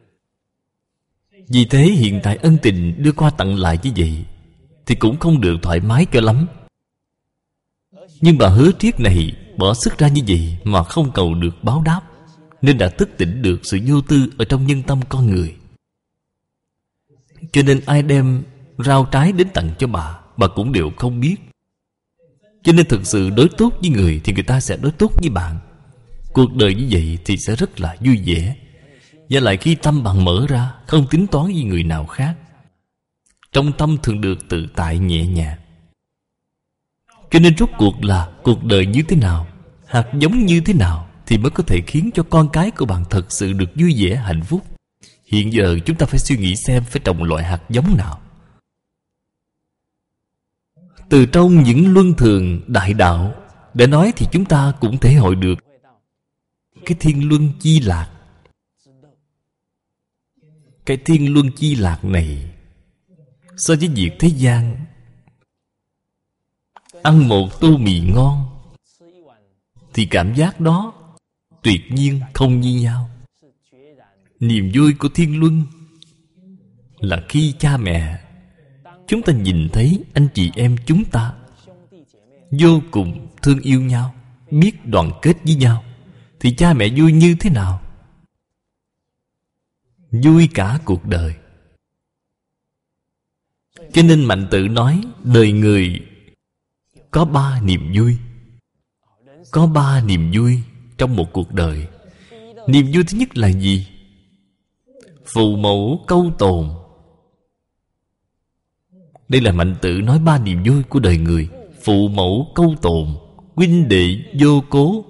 Vì thế hiện tại ân tình đưa qua tặng lại như vậy thì cũng không được thoải mái cho lắm. Nhưng bà Hứa Triết này bỏ sức ra như vậy mà không cầu được báo đáp, nên đã thức tỉnh được sự vô tư ở trong nhân tâm con người. Cho nên ai đem rau trái đến tặng cho bà cũng đều không biết. Cho nên thực sự đối tốt với người thì người ta sẽ đối tốt với bạn. Cuộc đời như vậy thì sẽ rất là vui vẻ. Và lại khi tâm bạn mở ra, không tính toán với người nào khác, trong tâm thường được tự tại nhẹ nhàng. Cho nên rốt cuộc là cuộc đời như thế nào, hạt giống như thế nào thì mới có thể khiến cho con cái của bạn thật sự được vui vẻ hạnh phúc. Hiện giờ chúng ta phải suy nghĩ xem phải trồng loại hạt giống nào. Từ trong những luân thường đại đạo để nói thì chúng ta cũng thể hội được cái thiên luân chi lạc. Cái thiên luân chi lạc này so với việc thế gian ăn một tô mì ngon thì cảm giác đó tuyệt nhiên không như nhau. Niềm vui của thiên luân là khi cha mẹ chúng ta nhìn thấy anh chị em chúng ta vô cùng thương yêu nhau, biết đoàn kết với nhau, thì cha mẹ vui như thế nào? Vui cả cuộc đời. Cho nên Mạnh Tự nói đời người có 3 niềm vui. Có 3 niềm vui trong một cuộc đời. Niềm vui thứ nhất là gì? Phụ mẫu câu tồn. Đây là Mạnh Tự nói 3 niềm vui của đời người. Phụ mẫu câu tồn, huynh đệ vô cố.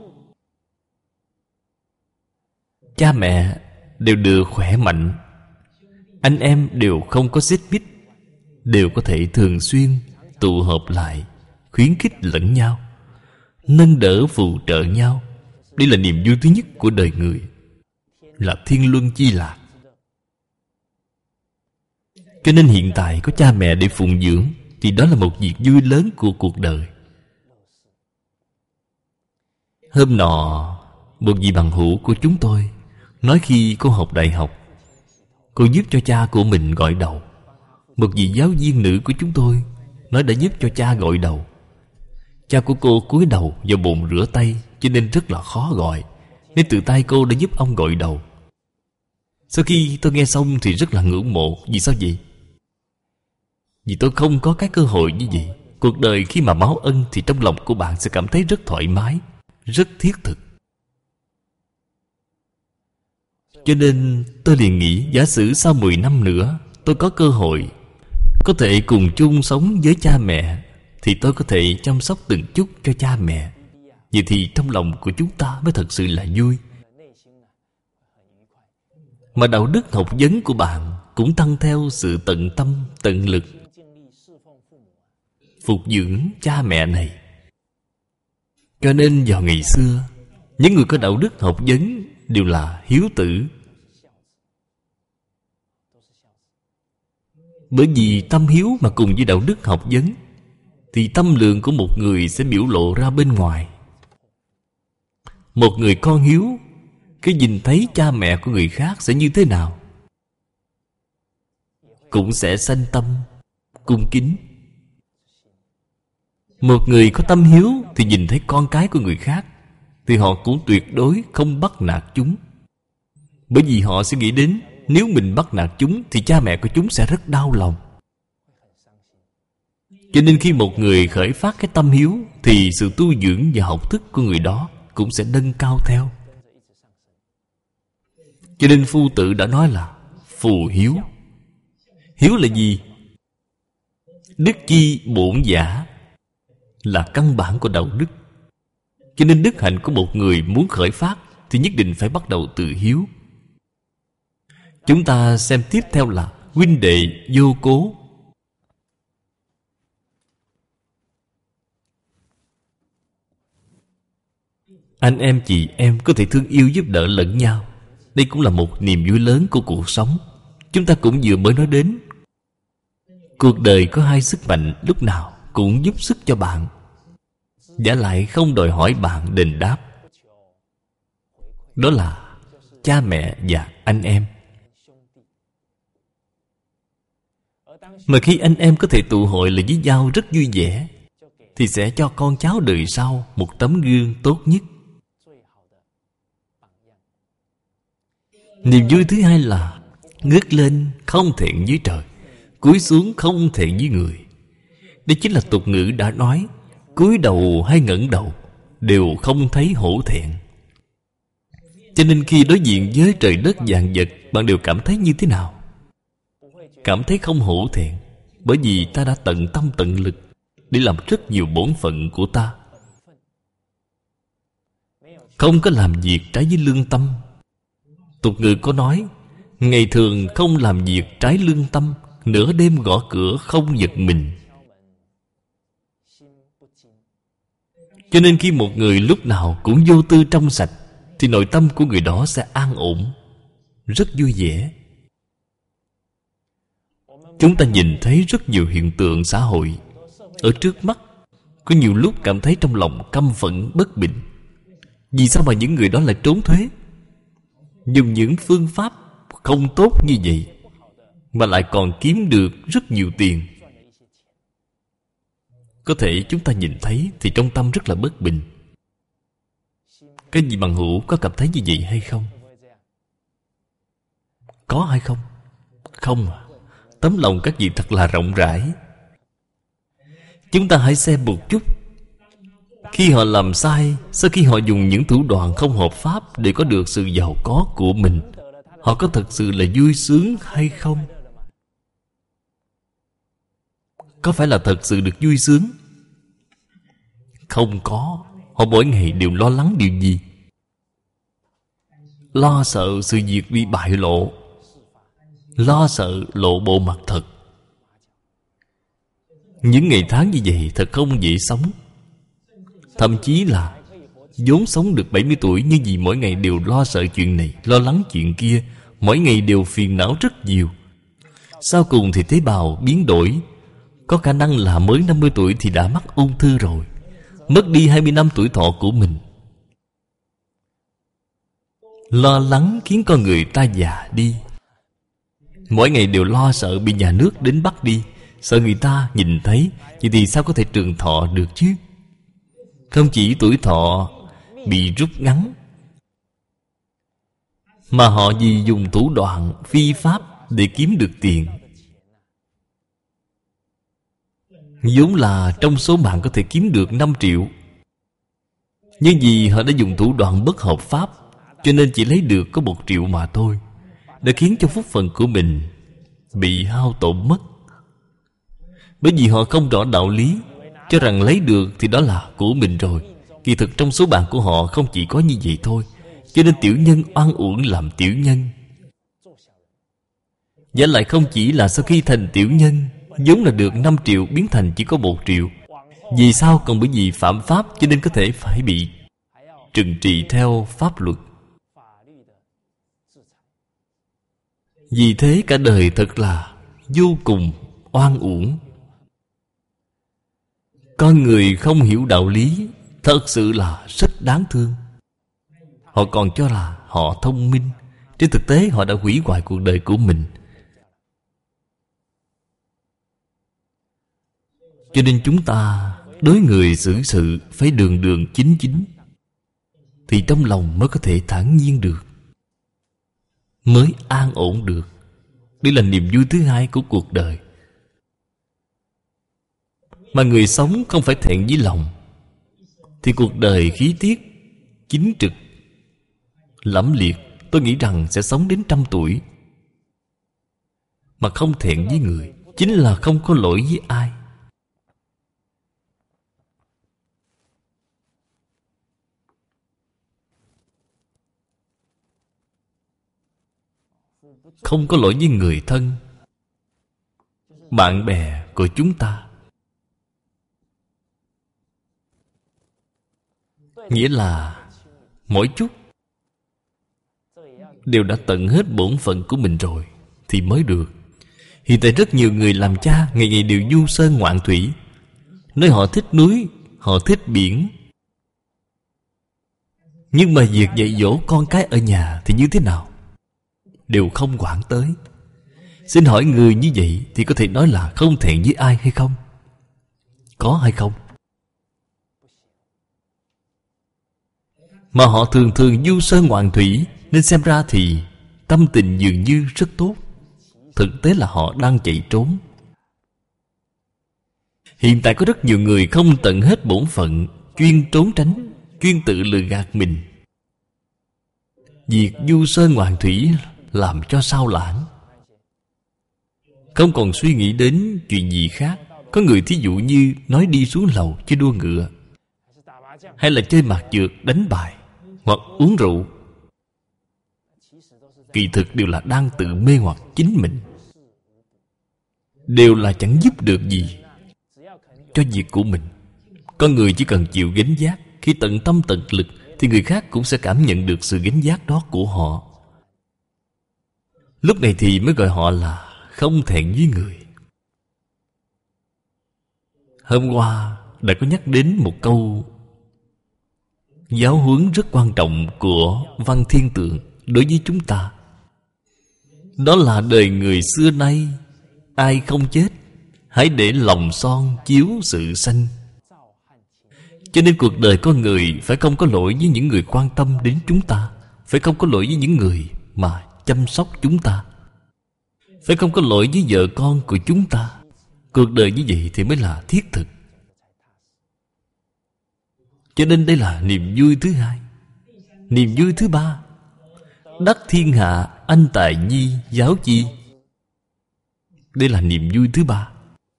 Cha mẹ đều được khỏe mạnh, anh em đều không có xích mích, đều có thể thường xuyên tụ họp lại, khuyến khích lẫn nhau, nâng đỡ phù trợ nhau. Đây là niềm vui thứ nhất của đời người, là thiên luân chi lạc. Cho nên hiện tại có cha mẹ để phụng dưỡng thì đó là một việc vui lớn của cuộc đời. Hôm nọ, một vị bằng hữu của chúng tôi nói khi cô học đại học, cô giúp cho cha của mình gội đầu. Một vị giáo viên nữ của chúng tôi nói đã giúp cho cha gội đầu. Cha của cô cúi đầu vào bồn rửa tay, cho nên rất là khó gọi, nên tự tay cô đã giúp ông gội đầu. Sau khi tôi nghe xong thì rất là ngưỡng mộ. Vì sao vậy? Vì tôi không có cái cơ hội như vậy. Cuộc đời khi mà báo ân thì trong lòng của bạn sẽ cảm thấy rất thoải mái, rất thiết thực. Cho nên tôi liền nghĩ, giả sử sau 10 năm nữa tôi có cơ hội có thể cùng chung sống với cha mẹ, thì tôi có thể chăm sóc từng chút cho cha mẹ. Vậy thì trong lòng của chúng ta mới thật sự là vui. Mà đạo đức học vấn của bạn cũng tăng theo sự tận tâm, tận lực phục dưỡng cha mẹ này. Cho nên vào ngày xưa, những người có đạo đức học vấn đều là hiếu tử. Bởi vì tâm hiếu mà cùng với đạo đức học vấn thì tâm lượng của một người sẽ biểu lộ ra bên ngoài. Một người con hiếu, khi nhìn thấy cha mẹ của người khác sẽ như thế nào? Cũng sẽ sanh tâm cung kính. Một người có tâm hiếu thì nhìn thấy con cái của người khác thì họ cũng tuyệt đối không bắt nạt chúng. Bởi vì họ sẽ nghĩ đến nếu mình bắt nạt chúng thì cha mẹ của chúng sẽ rất đau lòng. Cho nên khi một người khởi phát cái tâm hiếu thì sự tu dưỡng và học thức của người đó cũng sẽ nâng cao theo. Cho nên Phu Tự đã nói là phù hiếu. Hiếu là gì? Đức chi bổn giả, là căn bản của đạo đức. Cho nên đức hạnh của một người muốn khởi phát thì nhất định phải bắt đầu từ hiếu. Chúng ta xem tiếp theo là huynh đệ vô cố. Anh em chị em có thể thương yêu giúp đỡ lẫn nhau. Đây cũng là một niềm vui lớn của cuộc sống. Chúng ta cũng vừa mới nói đến, cuộc đời có 2 sức mạnh lúc nào cũng giúp sức cho bạn, và lại không đòi hỏi bạn đền đáp. Đó là cha mẹ và anh em. Mà khi anh em có thể tụ hội lại với nhau rất vui vẻ, thì sẽ cho con cháu đời sau một tấm gương tốt nhất. Niềm vui thứ hai là ngước lên không thẹn với trời, cúi xuống không thẹn với người. Đây chính là tục ngữ đã nói, cúi đầu hay ngẩng đầu đều không thấy hổ thẹn. Cho nên khi đối diện với trời đất vạn vật, bạn đều cảm thấy như thế nào? Cảm thấy không hổ thẹn. Bởi vì ta đã tận tâm tận lực để làm rất nhiều bổn phận của ta, không có làm việc trái với lương tâm. Tục ngữ có nói, ngày thường không làm việc trái lương tâm, nửa đêm gõ cửa không giật mình. Cho nên khi một người lúc nào cũng vô tư trong sạch, thì nội tâm của người đó sẽ an ổn, rất vui vẻ. Chúng ta nhìn thấy rất nhiều hiện tượng xã hội ở trước mắt, có nhiều lúc cảm thấy trong lòng căm phẫn bất bình. Vì sao mà những người đó lại trốn thuế, dùng những phương pháp không tốt như vậy mà lại còn kiếm được rất nhiều tiền? Có thể chúng ta nhìn thấy thì trong tâm rất là bất bình. Cái gì bằng hữu có cảm thấy như vậy hay không? Có hay không? Không à. Tấm lòng các vị thật là rộng rãi. Chúng ta hãy xem một chút. Khi họ làm sai, sau khi họ dùng những thủ đoạn không hợp pháp để có được sự giàu có của mình, họ có thật sự là vui sướng hay không? Có phải là thật sự được vui sướng? Không có. Họ mỗi ngày đều lo lắng điều gì? Lo sợ sự việc bị bại lộ, lo sợ lộ bộ mặt thật. Những ngày tháng như vậy thật không dễ sống. Thậm chí là vốn sống được 70 tuổi, nhưng vì mỗi ngày đều lo sợ chuyện này, lo lắng chuyện kia, mỗi ngày đều phiền não rất nhiều. Sau cùng thì tế bào biến đổi, có khả năng là mới 50 tuổi thì đã mắc ung thư rồi, mất đi 20 năm tuổi thọ của mình. Lo lắng khiến con người ta già đi. Mỗi ngày đều lo sợ bị nhà nước đến bắt đi, sợ người ta nhìn thấy. Vậy thì sao có thể trường thọ được chứ? Không chỉ tuổi thọ bị rút ngắn, mà họ vì dùng thủ đoạn phi pháp để kiếm được tiền. Vốn là trong số mạng có thể kiếm được 5 triệu, nhưng vì họ đã dùng thủ đoạn bất hợp pháp, cho nên chỉ lấy được có 1 triệu mà thôi, đã khiến cho phúc phận của mình bị hao tổn mất. Bởi vì họ không rõ đạo lý, cho rằng lấy được thì đó là của mình rồi. Kỳ thực trong số bạn của họ không chỉ có như vậy thôi. Cho nên tiểu nhân oan uổng làm tiểu nhân. Và lại không chỉ là sau khi thành tiểu nhân, vốn là được 5 triệu biến thành chỉ có 1 triệu. Vì sao? Còn bởi vì phạm pháp, cho nên có thể phải bị trừng trị theo pháp luật. Vì thế cả đời thật là vô cùng oan uổng. Con người không hiểu đạo lý thật sự là rất đáng thương. Họ còn cho là họ thông minh, trên thực tế họ đã hủy hoại cuộc đời của mình. Cho nên chúng ta đối người xử sự phải đường đường chính chính, thì trong lòng mới có thể thản nhiên được, mới an ổn được. Đây là niềm vui thứ hai của cuộc đời. Mà người sống không phải thẹn với lòng, thì cuộc đời khí tiết chính trực lẫm liệt, tôi nghĩ rằng sẽ sống đến 100 tuổi. Mà không thẹn với người, chính là không có lỗi với ai. Không có lỗi với người thân, bạn bè của chúng ta. Nghĩa là mỗi chút đều đã tận hết bổn phận của mình rồi thì mới được. Hiện tại rất nhiều người làm cha ngày ngày đều du sơn ngoạn thủy, nói họ thích núi, họ thích biển, nhưng mà việc dạy dỗ con cái ở nhà thì như thế nào? Đều không quản tới. Xin hỏi người như vậy thì có thể nói là không thẹn với ai hay không? Có hay không? Mà họ thường thường du sơn ngoạn thủy, nên xem ra thì tâm tình dường như rất tốt. Thực tế là họ đang chạy trốn. Hiện tại có rất nhiều người không tận hết bổn phận, chuyên trốn tránh, chuyên tự lừa gạt mình. Việc du sơn ngoạn thủy làm cho sao lãng, không còn suy nghĩ đến chuyện gì khác. Có người thí dụ như nói đi xuống lầu chơi đua ngựa, hay là chơi mạc trượt đánh bài, hoặc uống rượu, kỳ thực đều là đang tự mê hoặc chính mình, đều là chẳng giúp được gì cho việc của mình. Con người chỉ cần chịu gánh vác, khi tận tâm tận lực thì người khác cũng sẽ cảm nhận được sự gánh vác đó của họ. Lúc này thì mới gọi họ là không thẹn với người. Hôm qua đã có nhắc đến một câu giáo huấn rất quan trọng của Văn Thiên Tượng đối với chúng ta. Đó là đời người xưa nay, ai không chết, hãy để lòng son chiếu sự xanh. Cho nên cuộc đời con người phải không có lỗi với những người quan tâm đến chúng ta, phải không có lỗi với những người mà chăm sóc chúng ta, phải không có lỗi với vợ con của chúng ta. Cuộc đời như vậy thì mới là thiết thực. Cho nên đây là niềm vui thứ hai. Niềm vui thứ ba: đắc thiên hạ anh tài nhi giáo chi. Đây là niềm vui thứ ba.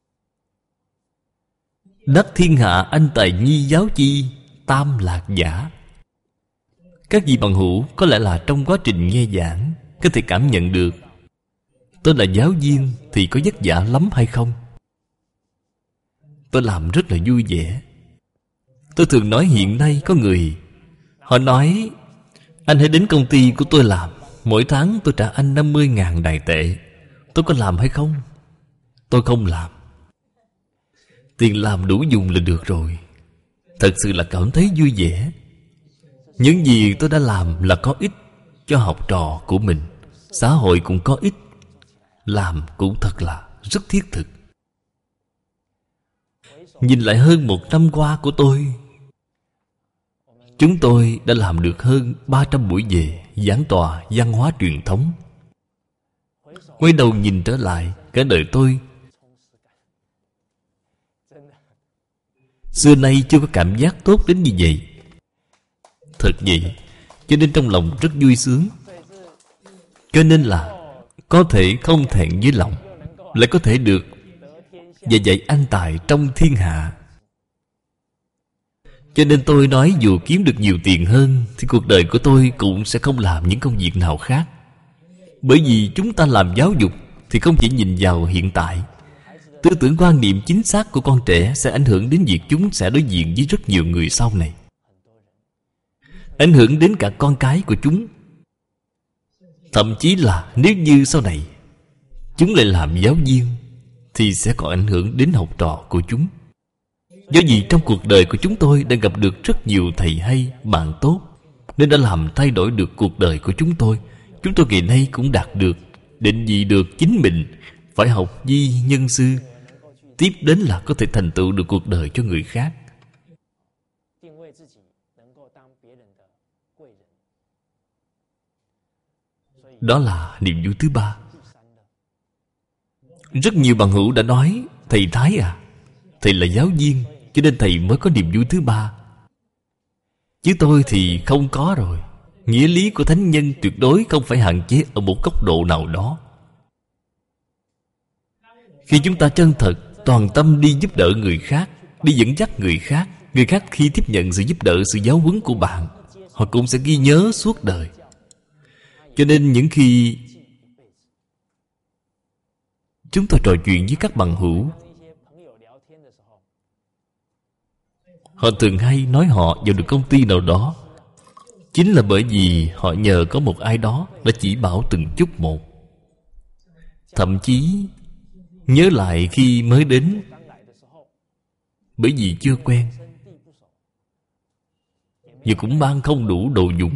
Đắc thiên hạ anh tài nhi giáo chi tam lạc giả. Các vị bằng hữu có lẽ là trong quá trình nghe giảng có thể cảm nhận được tôi là giáo viên thì có vất vả lắm hay không? Tôi làm rất là vui vẻ. Tôi thường nói hiện nay có người họ nói anh hãy đến công ty của tôi làm, mỗi tháng tôi trả anh 50.000 Đài tệ. Tôi có làm hay không? Tôi không làm. Tiền làm đủ dùng là được rồi. Thật sự là cảm thấy vui vẻ. Những gì tôi đã làm là có ích cho học trò của mình, xã hội cũng có ích. Làm cũng thật là rất thiết thực. Nhìn lại hơn 1 năm qua của tôi, chúng tôi đã làm được hơn 300 buổi về giảng tòa văn hóa truyền thống. Quay đầu nhìn trở lại, cả đời tôi xưa nay chưa có cảm giác tốt đến như vậy. Thật vậy, cho nên trong lòng rất vui sướng. Cho nên là có thể không thẹn với lòng, lại có thể được và dạy an tài trong thiên hạ. Cho nên tôi nói dù kiếm được nhiều tiền hơn thì cuộc đời của tôi cũng sẽ không làm những công việc nào khác. Bởi vì chúng ta làm giáo dục thì không chỉ nhìn vào hiện tại. Tư tưởng quan niệm chính xác của con trẻ sẽ ảnh hưởng đến việc chúng sẽ đối diện với rất nhiều người sau này, ảnh hưởng đến cả con cái của chúng. Thậm chí là nếu như sau này chúng lại làm giáo viên thì sẽ có ảnh hưởng đến học trò của chúng. Do vì trong cuộc đời của chúng tôi đã gặp được rất nhiều thầy hay, bạn tốt, nên đã làm thay đổi được cuộc đời của chúng tôi. Chúng tôi ngày nay cũng đạt được, định vị được chính mình, phải học vi nhân sư. Tiếp đến là có thể thành tựu được cuộc đời cho người khác. Đó là niềm vui thứ ba. Rất nhiều bằng hữu đã nói thầy Thái à, thầy là giáo viên cho nên thầy mới có niềm vui thứ ba, chứ tôi thì không có rồi. Nghĩa lý của thánh nhân tuyệt đối không phải hạn chế ở một góc độ nào đó. Khi chúng ta chân thật, toàn tâm đi giúp đỡ người khác, đi dẫn dắt người khác khi tiếp nhận sự giúp đỡ, sự giáo huấn của bạn, họ cũng sẽ ghi nhớ suốt đời. Cho nên những khi chúng tôi trò chuyện với các bằng hữu, họ thường hay nói họ vào được công ty nào đó chính là bởi vì họ nhờ có một ai đó đã chỉ bảo từng chút một. Thậm chí nhớ lại khi mới đến, bởi vì chưa quen và cũng mang không đủ đồ dùng.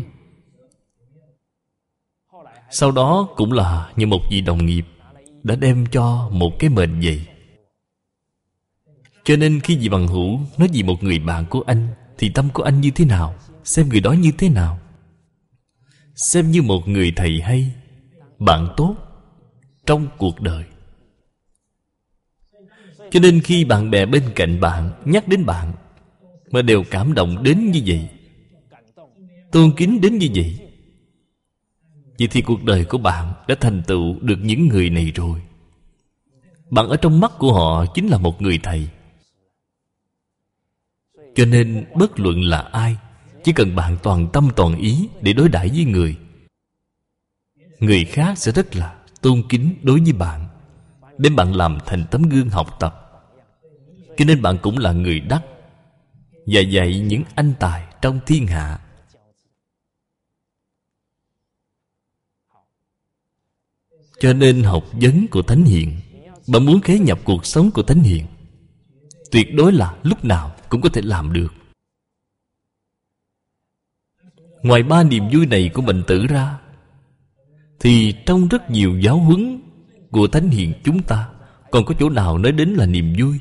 Sau đó cũng là như một vị đồng nghiệp đã đem cho một cái mền giày. Cho nên khi vị bằng hữu nói gì một người bạn của anh thì tâm của anh như thế nào, xem người đó như thế nào, xem như một người thầy hay, bạn tốt trong cuộc đời. Cho nên khi bạn bè bên cạnh bạn nhắc đến bạn mà đều cảm động đến như vậy, tôn kính đến như vậy, vậy thì cuộc đời của bạn đã thành tựu được những người này rồi. Bạn ở trong mắt của họ chính là một người thầy. Cho nên bất luận là ai, chỉ cần bạn toàn tâm toàn ý để đối đãi với người khác sẽ rất là tôn kính đối với bạn, đem bạn làm thành tấm gương học tập. Cho nên bạn cũng là người đắc, và dạy những anh tài trong thiên hạ. Cho nên học vấn của Thánh Hiền, bạn muốn khế nhập cuộc sống của Thánh Hiền, tuyệt đối là lúc nào cũng có thể làm được. Ngoài 3 niềm vui này của bệnh tử ra, thì trong rất nhiều giáo huấn của Thánh Hiền chúng ta còn có chỗ nào nói đến là niềm vui?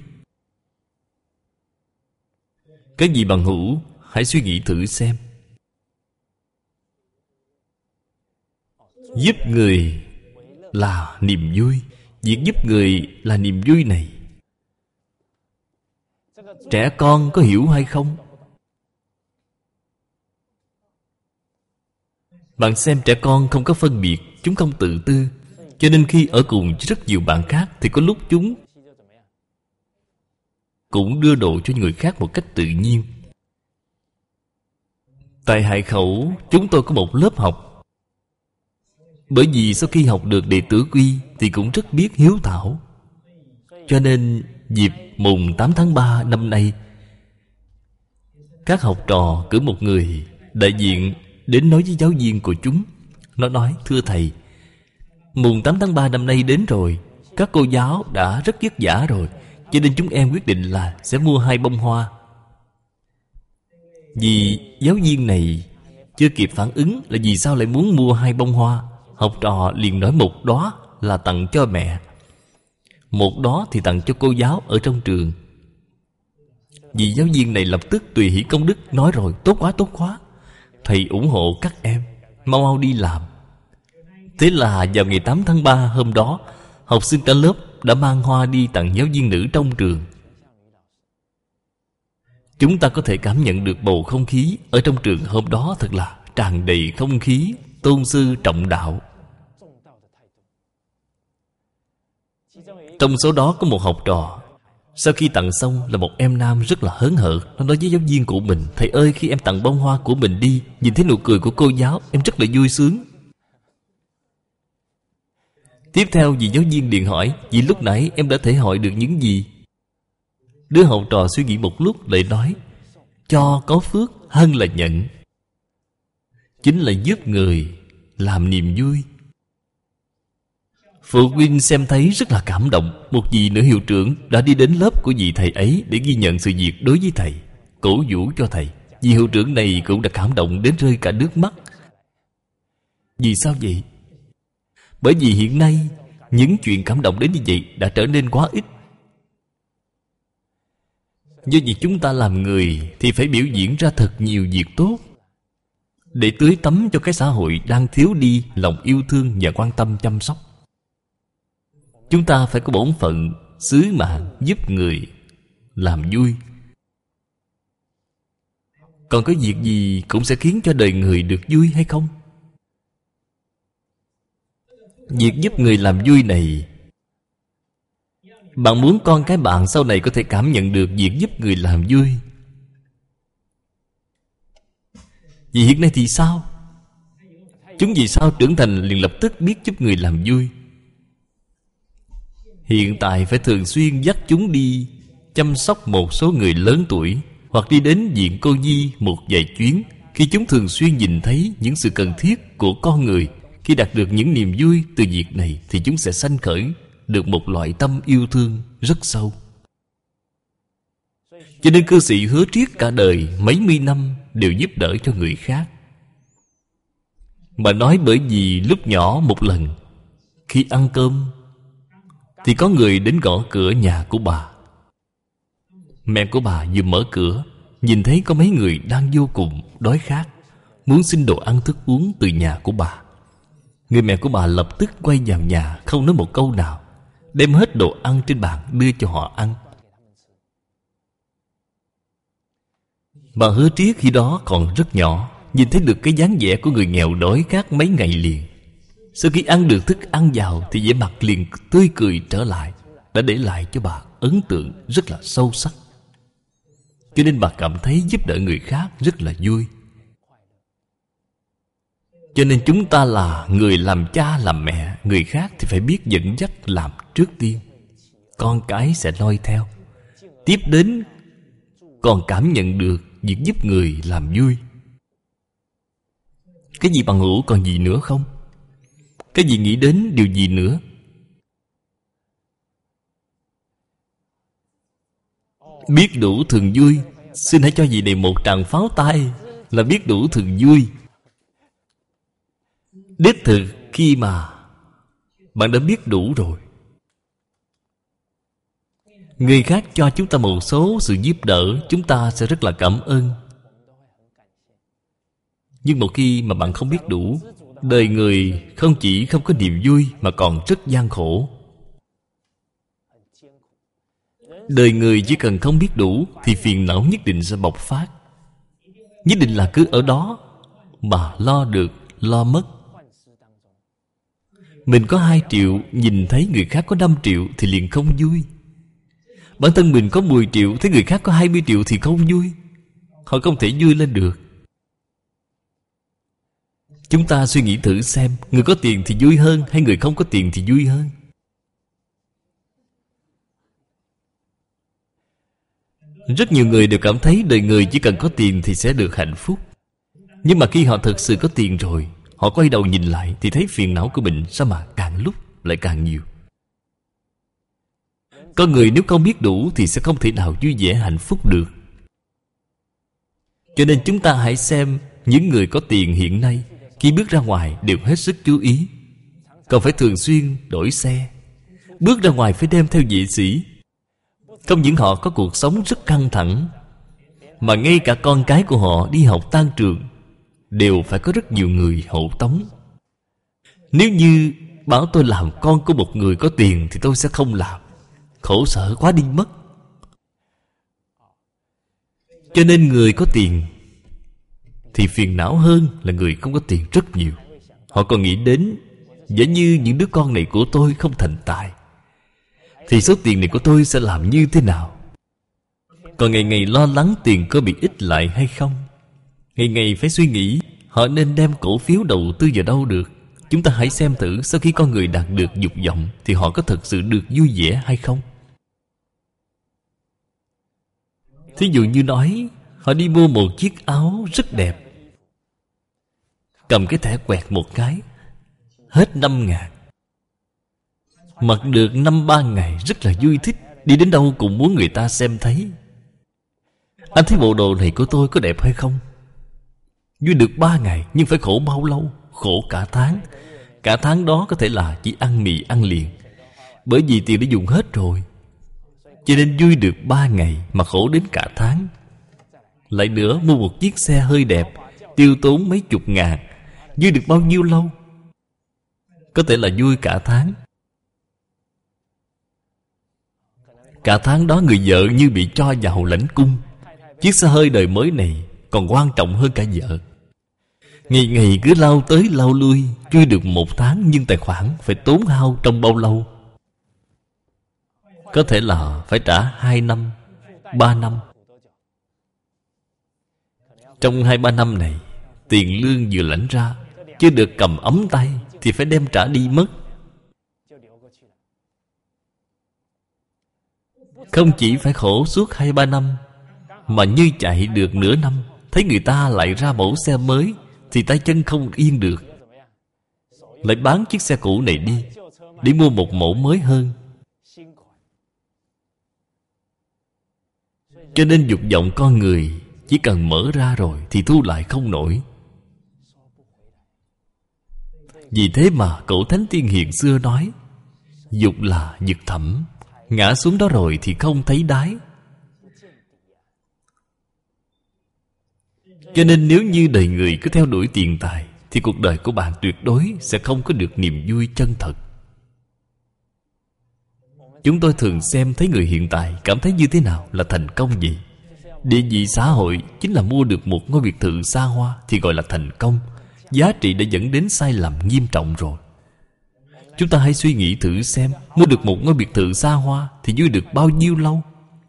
Cái gì bằng hữu, hãy suy nghĩ thử xem. Giúp người là niềm vui. Việc giúp người là niềm vui này, trẻ con có hiểu hay không? Bạn xem trẻ con không có phân biệt, chúng không tự tư, cho nên khi ở cùng với rất nhiều bạn khác thì có lúc chúng cũng đưa đồ cho người khác một cách tự nhiên. Tại Hải Khẩu, chúng tôi có một lớp học. Bởi vì sau khi học được đệ tử quy thì cũng rất biết hiếu thảo, cho nên dịp mùng 8 tháng 3 năm nay, các học trò cử một người đại diện đến nói với giáo viên của chúng. Nó nói: thưa thầy, mùng 8 tháng 3 năm nay đến rồi, các cô giáo đã rất vất vả rồi, cho nên chúng em quyết định là sẽ mua 2 bông hoa. Vì giáo viên này chưa kịp phản ứng là vì sao lại muốn mua 2 bông hoa, học trò liền nói một đóa là tặng cho mẹ, một đóa thì tặng cho cô giáo ở trong trường. Vì giáo viên này lập tức tùy hỷ công đức, nói rồi: tốt quá, tốt quá, thầy ủng hộ các em, mau mau đi làm. Thế là vào ngày 8 tháng 3 hôm đó, học sinh cả lớp đã mang hoa đi tặng giáo viên nữ trong trường. Chúng ta có thể cảm nhận được bầu không khí ở trong trường hôm đó thật là tràn đầy không khí tôn sư trọng đạo. Trong số đó có một học trò, sau khi tặng xong là một em nam rất là hớn hở. Nó nói với giáo viên của mình: thầy ơi, khi em tặng bông hoa của mình đi, nhìn thấy nụ cười của cô giáo, em rất là vui sướng. Tiếp theo vị giáo viên liền hỏi: vì lúc nãy em đã thể hội được những gì? Đứa học trò suy nghĩ một lúc lại nói: cho có phước hơn là nhận, chính là giúp người làm niềm vui. Phụ huynh xem thấy rất là cảm động. Một vị nữ hiệu trưởng đã đi đến lớp của vị thầy ấy để ghi nhận sự việc đối với thầy, cổ vũ cho thầy. Vị hiệu trưởng này cũng đã cảm động đến rơi cả nước mắt. Vì sao vậy? Bởi vì hiện nay những chuyện cảm động đến như vậy đã trở nên quá ít. Do vì chúng ta làm người thì phải biểu diễn ra thật nhiều việc tốt, để tưới tắm cho cái xã hội đang thiếu đi lòng yêu thương và quan tâm chăm sóc. Chúng ta phải có bổn phận, sứ mạng giúp người, làm vui. Còn có việc gì cũng sẽ khiến cho đời người được vui hay không? Việc giúp người làm vui này, bạn muốn con cái bạn sau này có thể cảm nhận được việc giúp người làm vui. Vì hiện nay thì sao? Chúng vì sao trưởng thành liền lập tức biết giúp người làm vui? Hiện tại phải thường xuyên dắt chúng đi chăm sóc một số người lớn tuổi, hoặc đi đến viện cô nhi một vài chuyến. Khi chúng thường xuyên nhìn thấy những sự cần thiết của con người, khi đạt được những niềm vui từ việc này, thì chúng sẽ sanh khởi được một loại tâm yêu thương rất sâu. Cho nên cư sĩ Hứa Triết cả đời mấy mươi năm đều giúp đỡ cho người khác. Bà nói bởi vì lúc nhỏ một lần, khi ăn cơm thì có người đến gõ cửa nhà của bà. Mẹ của bà vừa mở cửa, nhìn thấy có mấy người đang vô cùng đói khát, muốn xin đồ ăn thức uống từ nhà của bà. Người mẹ của bà lập tức quay vào nhà, không nói một câu nào, đem hết đồ ăn trên bàn đưa cho họ ăn. Bà Hứa Triết khi đó còn rất nhỏ, nhìn thấy được cái dáng vẻ của người nghèo đói khát mấy ngày liền. Sau khi ăn được thức ăn vào thì vẻ mặt liền tươi cười trở lại, đã để lại cho bà ấn tượng rất là sâu sắc. Cho nên bà cảm thấy giúp đỡ người khác rất là vui. Cho nên chúng ta là người làm cha làm mẹ, người khác thì phải biết dẫn dắt làm trước tiên, con cái sẽ noi theo. Tiếp đến còn cảm nhận được việc giúp người làm vui. Cái gì bằng hữu còn gì nữa không? Cái gì nghĩ đến điều gì nữa? Biết đủ thường vui. Xin hãy cho vị này một tràng pháo tay, là biết đủ thường vui. Đích thực khi mà bạn đã biết đủ rồi, người khác cho chúng ta một số sự giúp đỡ, chúng ta sẽ rất là cảm ơn. Nhưng một khi mà bạn không biết đủ, đời người không chỉ không có niềm vui mà còn rất gian khổ. Đời người chỉ cần không biết đủ thì phiền não nhất định sẽ bộc phát. Nhất định là cứ ở đó mà lo được, lo mất. Mình có 2 triệu, nhìn thấy người khác có 5 triệu thì liền không vui. Bản thân mình có 10 triệu, thấy người khác có 20 triệu thì không vui. Họ không thể vui lên được. Chúng ta suy nghĩ thử xem, người có tiền thì vui hơn hay người không có tiền thì vui hơn? Rất nhiều người đều cảm thấy đời người chỉ cần có tiền thì sẽ được hạnh phúc. Nhưng mà khi họ thực sự có tiền rồi, họ quay đầu nhìn lại thì thấy phiền não của mình sao mà càng lúc lại càng nhiều. Con người nếu không biết đủ thì sẽ không thể nào vui vẻ hạnh phúc được. Cho nên chúng ta hãy xem những người có tiền hiện nay khi bước ra ngoài đều hết sức chú ý. Còn phải thường xuyên đổi xe. Bước ra ngoài phải đem theo vệ sĩ. Không những họ có cuộc sống rất căng thẳng, mà ngay cả con cái của họ đi học tan trường đều phải có rất nhiều người hộ tống. Nếu như bảo tôi làm con của một người có tiền thì tôi sẽ không làm. Khổ sở quá đi mất. Cho nên người có tiền thì phiền não hơn là người không có tiền rất nhiều. Họ còn nghĩ đến, giả như những đứa con này của tôi không thành tài thì số tiền này của tôi sẽ làm như thế nào. Còn ngày ngày lo lắng tiền có bị ít lại hay không. Ngày ngày phải suy nghĩ họ nên đem cổ phiếu đầu tư vào đâu được. Chúng ta hãy xem thử, sau khi con người đạt được dục vọng thì họ có thật sự được vui vẻ hay không. Thí dụ như nói họ đi mua một chiếc áo rất đẹp, cầm cái thẻ quẹt một cái, hết 5.000. Mặc được 5-3 ngày rất là vui thích, đi đến đâu cũng muốn người ta xem thấy. Anh thấy bộ đồ này của tôi có đẹp hay không? Vui được 3 ngày nhưng phải khổ bao lâu? Khổ cả tháng. Cả tháng đó có thể là chỉ ăn mì ăn liền, bởi vì tiền đã dùng hết rồi. Cho nên vui được 3 ngày mà khổ đến cả tháng. Lại nữa, mua một chiếc xe hơi đẹp, tiêu tốn mấy chục ngàn, vui được bao nhiêu lâu? Có thể là vui cả tháng. Cả tháng đó người vợ như bị cho vào lãnh cung. Chiếc xe hơi đời mới này còn quan trọng hơn cả vợ. Ngày ngày cứ lao tới lao lui, vui được 1 tháng nhưng tài khoản phải tốn hao trong bao lâu? Có thể là phải trả 2 năm, 3 năm. Trong 2-3 năm này, tiền lương vừa lãnh ra, chưa được cầm ấm tay thì phải đem trả đi mất. Không chỉ phải khổ suốt 2-3 năm, mà như chạy được nửa năm, thấy người ta lại ra mẫu xe mới thì tay chân không yên được, lại bán chiếc xe cũ này đi để mua một mẫu mới hơn. Cho nên dục vọng con người chỉ cần mở ra rồi thì thu lại không nổi. Vì thế mà cổ Thánh Tiên Hiền xưa nói, dục là vực thẳm, ngã xuống đó rồi thì không thấy đáy. Cho nên nếu như đời người cứ theo đuổi tiền tài thì cuộc đời của bạn tuyệt đối sẽ không có được niềm vui chân thật. Chúng tôi thường xem thấy người hiện tại cảm thấy như thế nào là thành công gì. Địa vị xã hội chính là mua được một ngôi biệt thự xa hoa thì gọi là thành công. Giá trị đã dẫn đến sai lầm nghiêm trọng rồi. Chúng ta hãy suy nghĩ thử xem, mua được một ngôi biệt thự xa hoa thì vui được bao nhiêu lâu?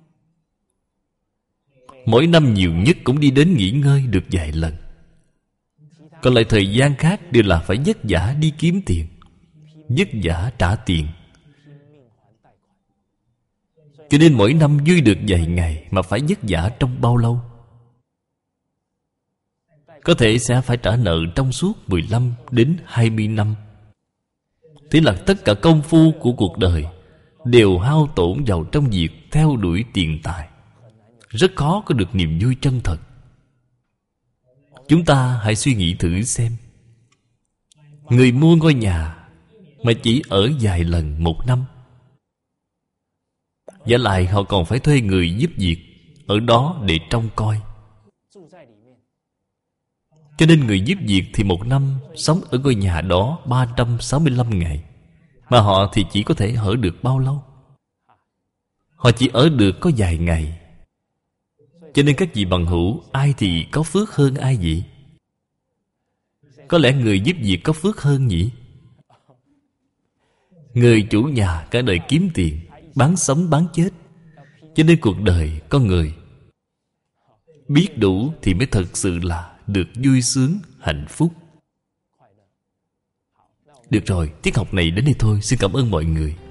Mỗi năm nhiều nhất cũng đi đến nghỉ ngơi được vài lần. Còn lại thời gian khác đều là phải vất vả đi kiếm tiền, vất vả trả tiền. Cho nên mỗi năm vui được vài ngày mà phải vất vả trong bao lâu? Có thể sẽ phải trả nợ trong suốt 15 đến 20 năm. Thế là tất cả công phu của cuộc đời đều hao tổn vào trong việc theo đuổi tiền tài. Rất khó có được niềm vui chân thật. Chúng ta hãy suy nghĩ thử xem. Người mua ngôi nhà mà chỉ ở vài lần một năm, và lại họ còn phải thuê người giúp việc ở đó để trông coi. Cho nên người giúp việc thì một năm sống ở ngôi nhà đó 365 ngày, mà họ thì chỉ có thể ở được bao lâu? Họ chỉ ở được có vài ngày. Cho nên các vị bằng hữu, ai thì có phước hơn ai vậy? Có lẽ người giúp việc có phước hơn nhỉ? Người chủ nhà cả đời kiếm tiền, bán sống bán chết. Cho nên cuộc đời con người biết đủ thì mới thật sự là được vui sướng, hạnh phúc. Được rồi, tiết học này đến đây thôi. Xin cảm ơn mọi người.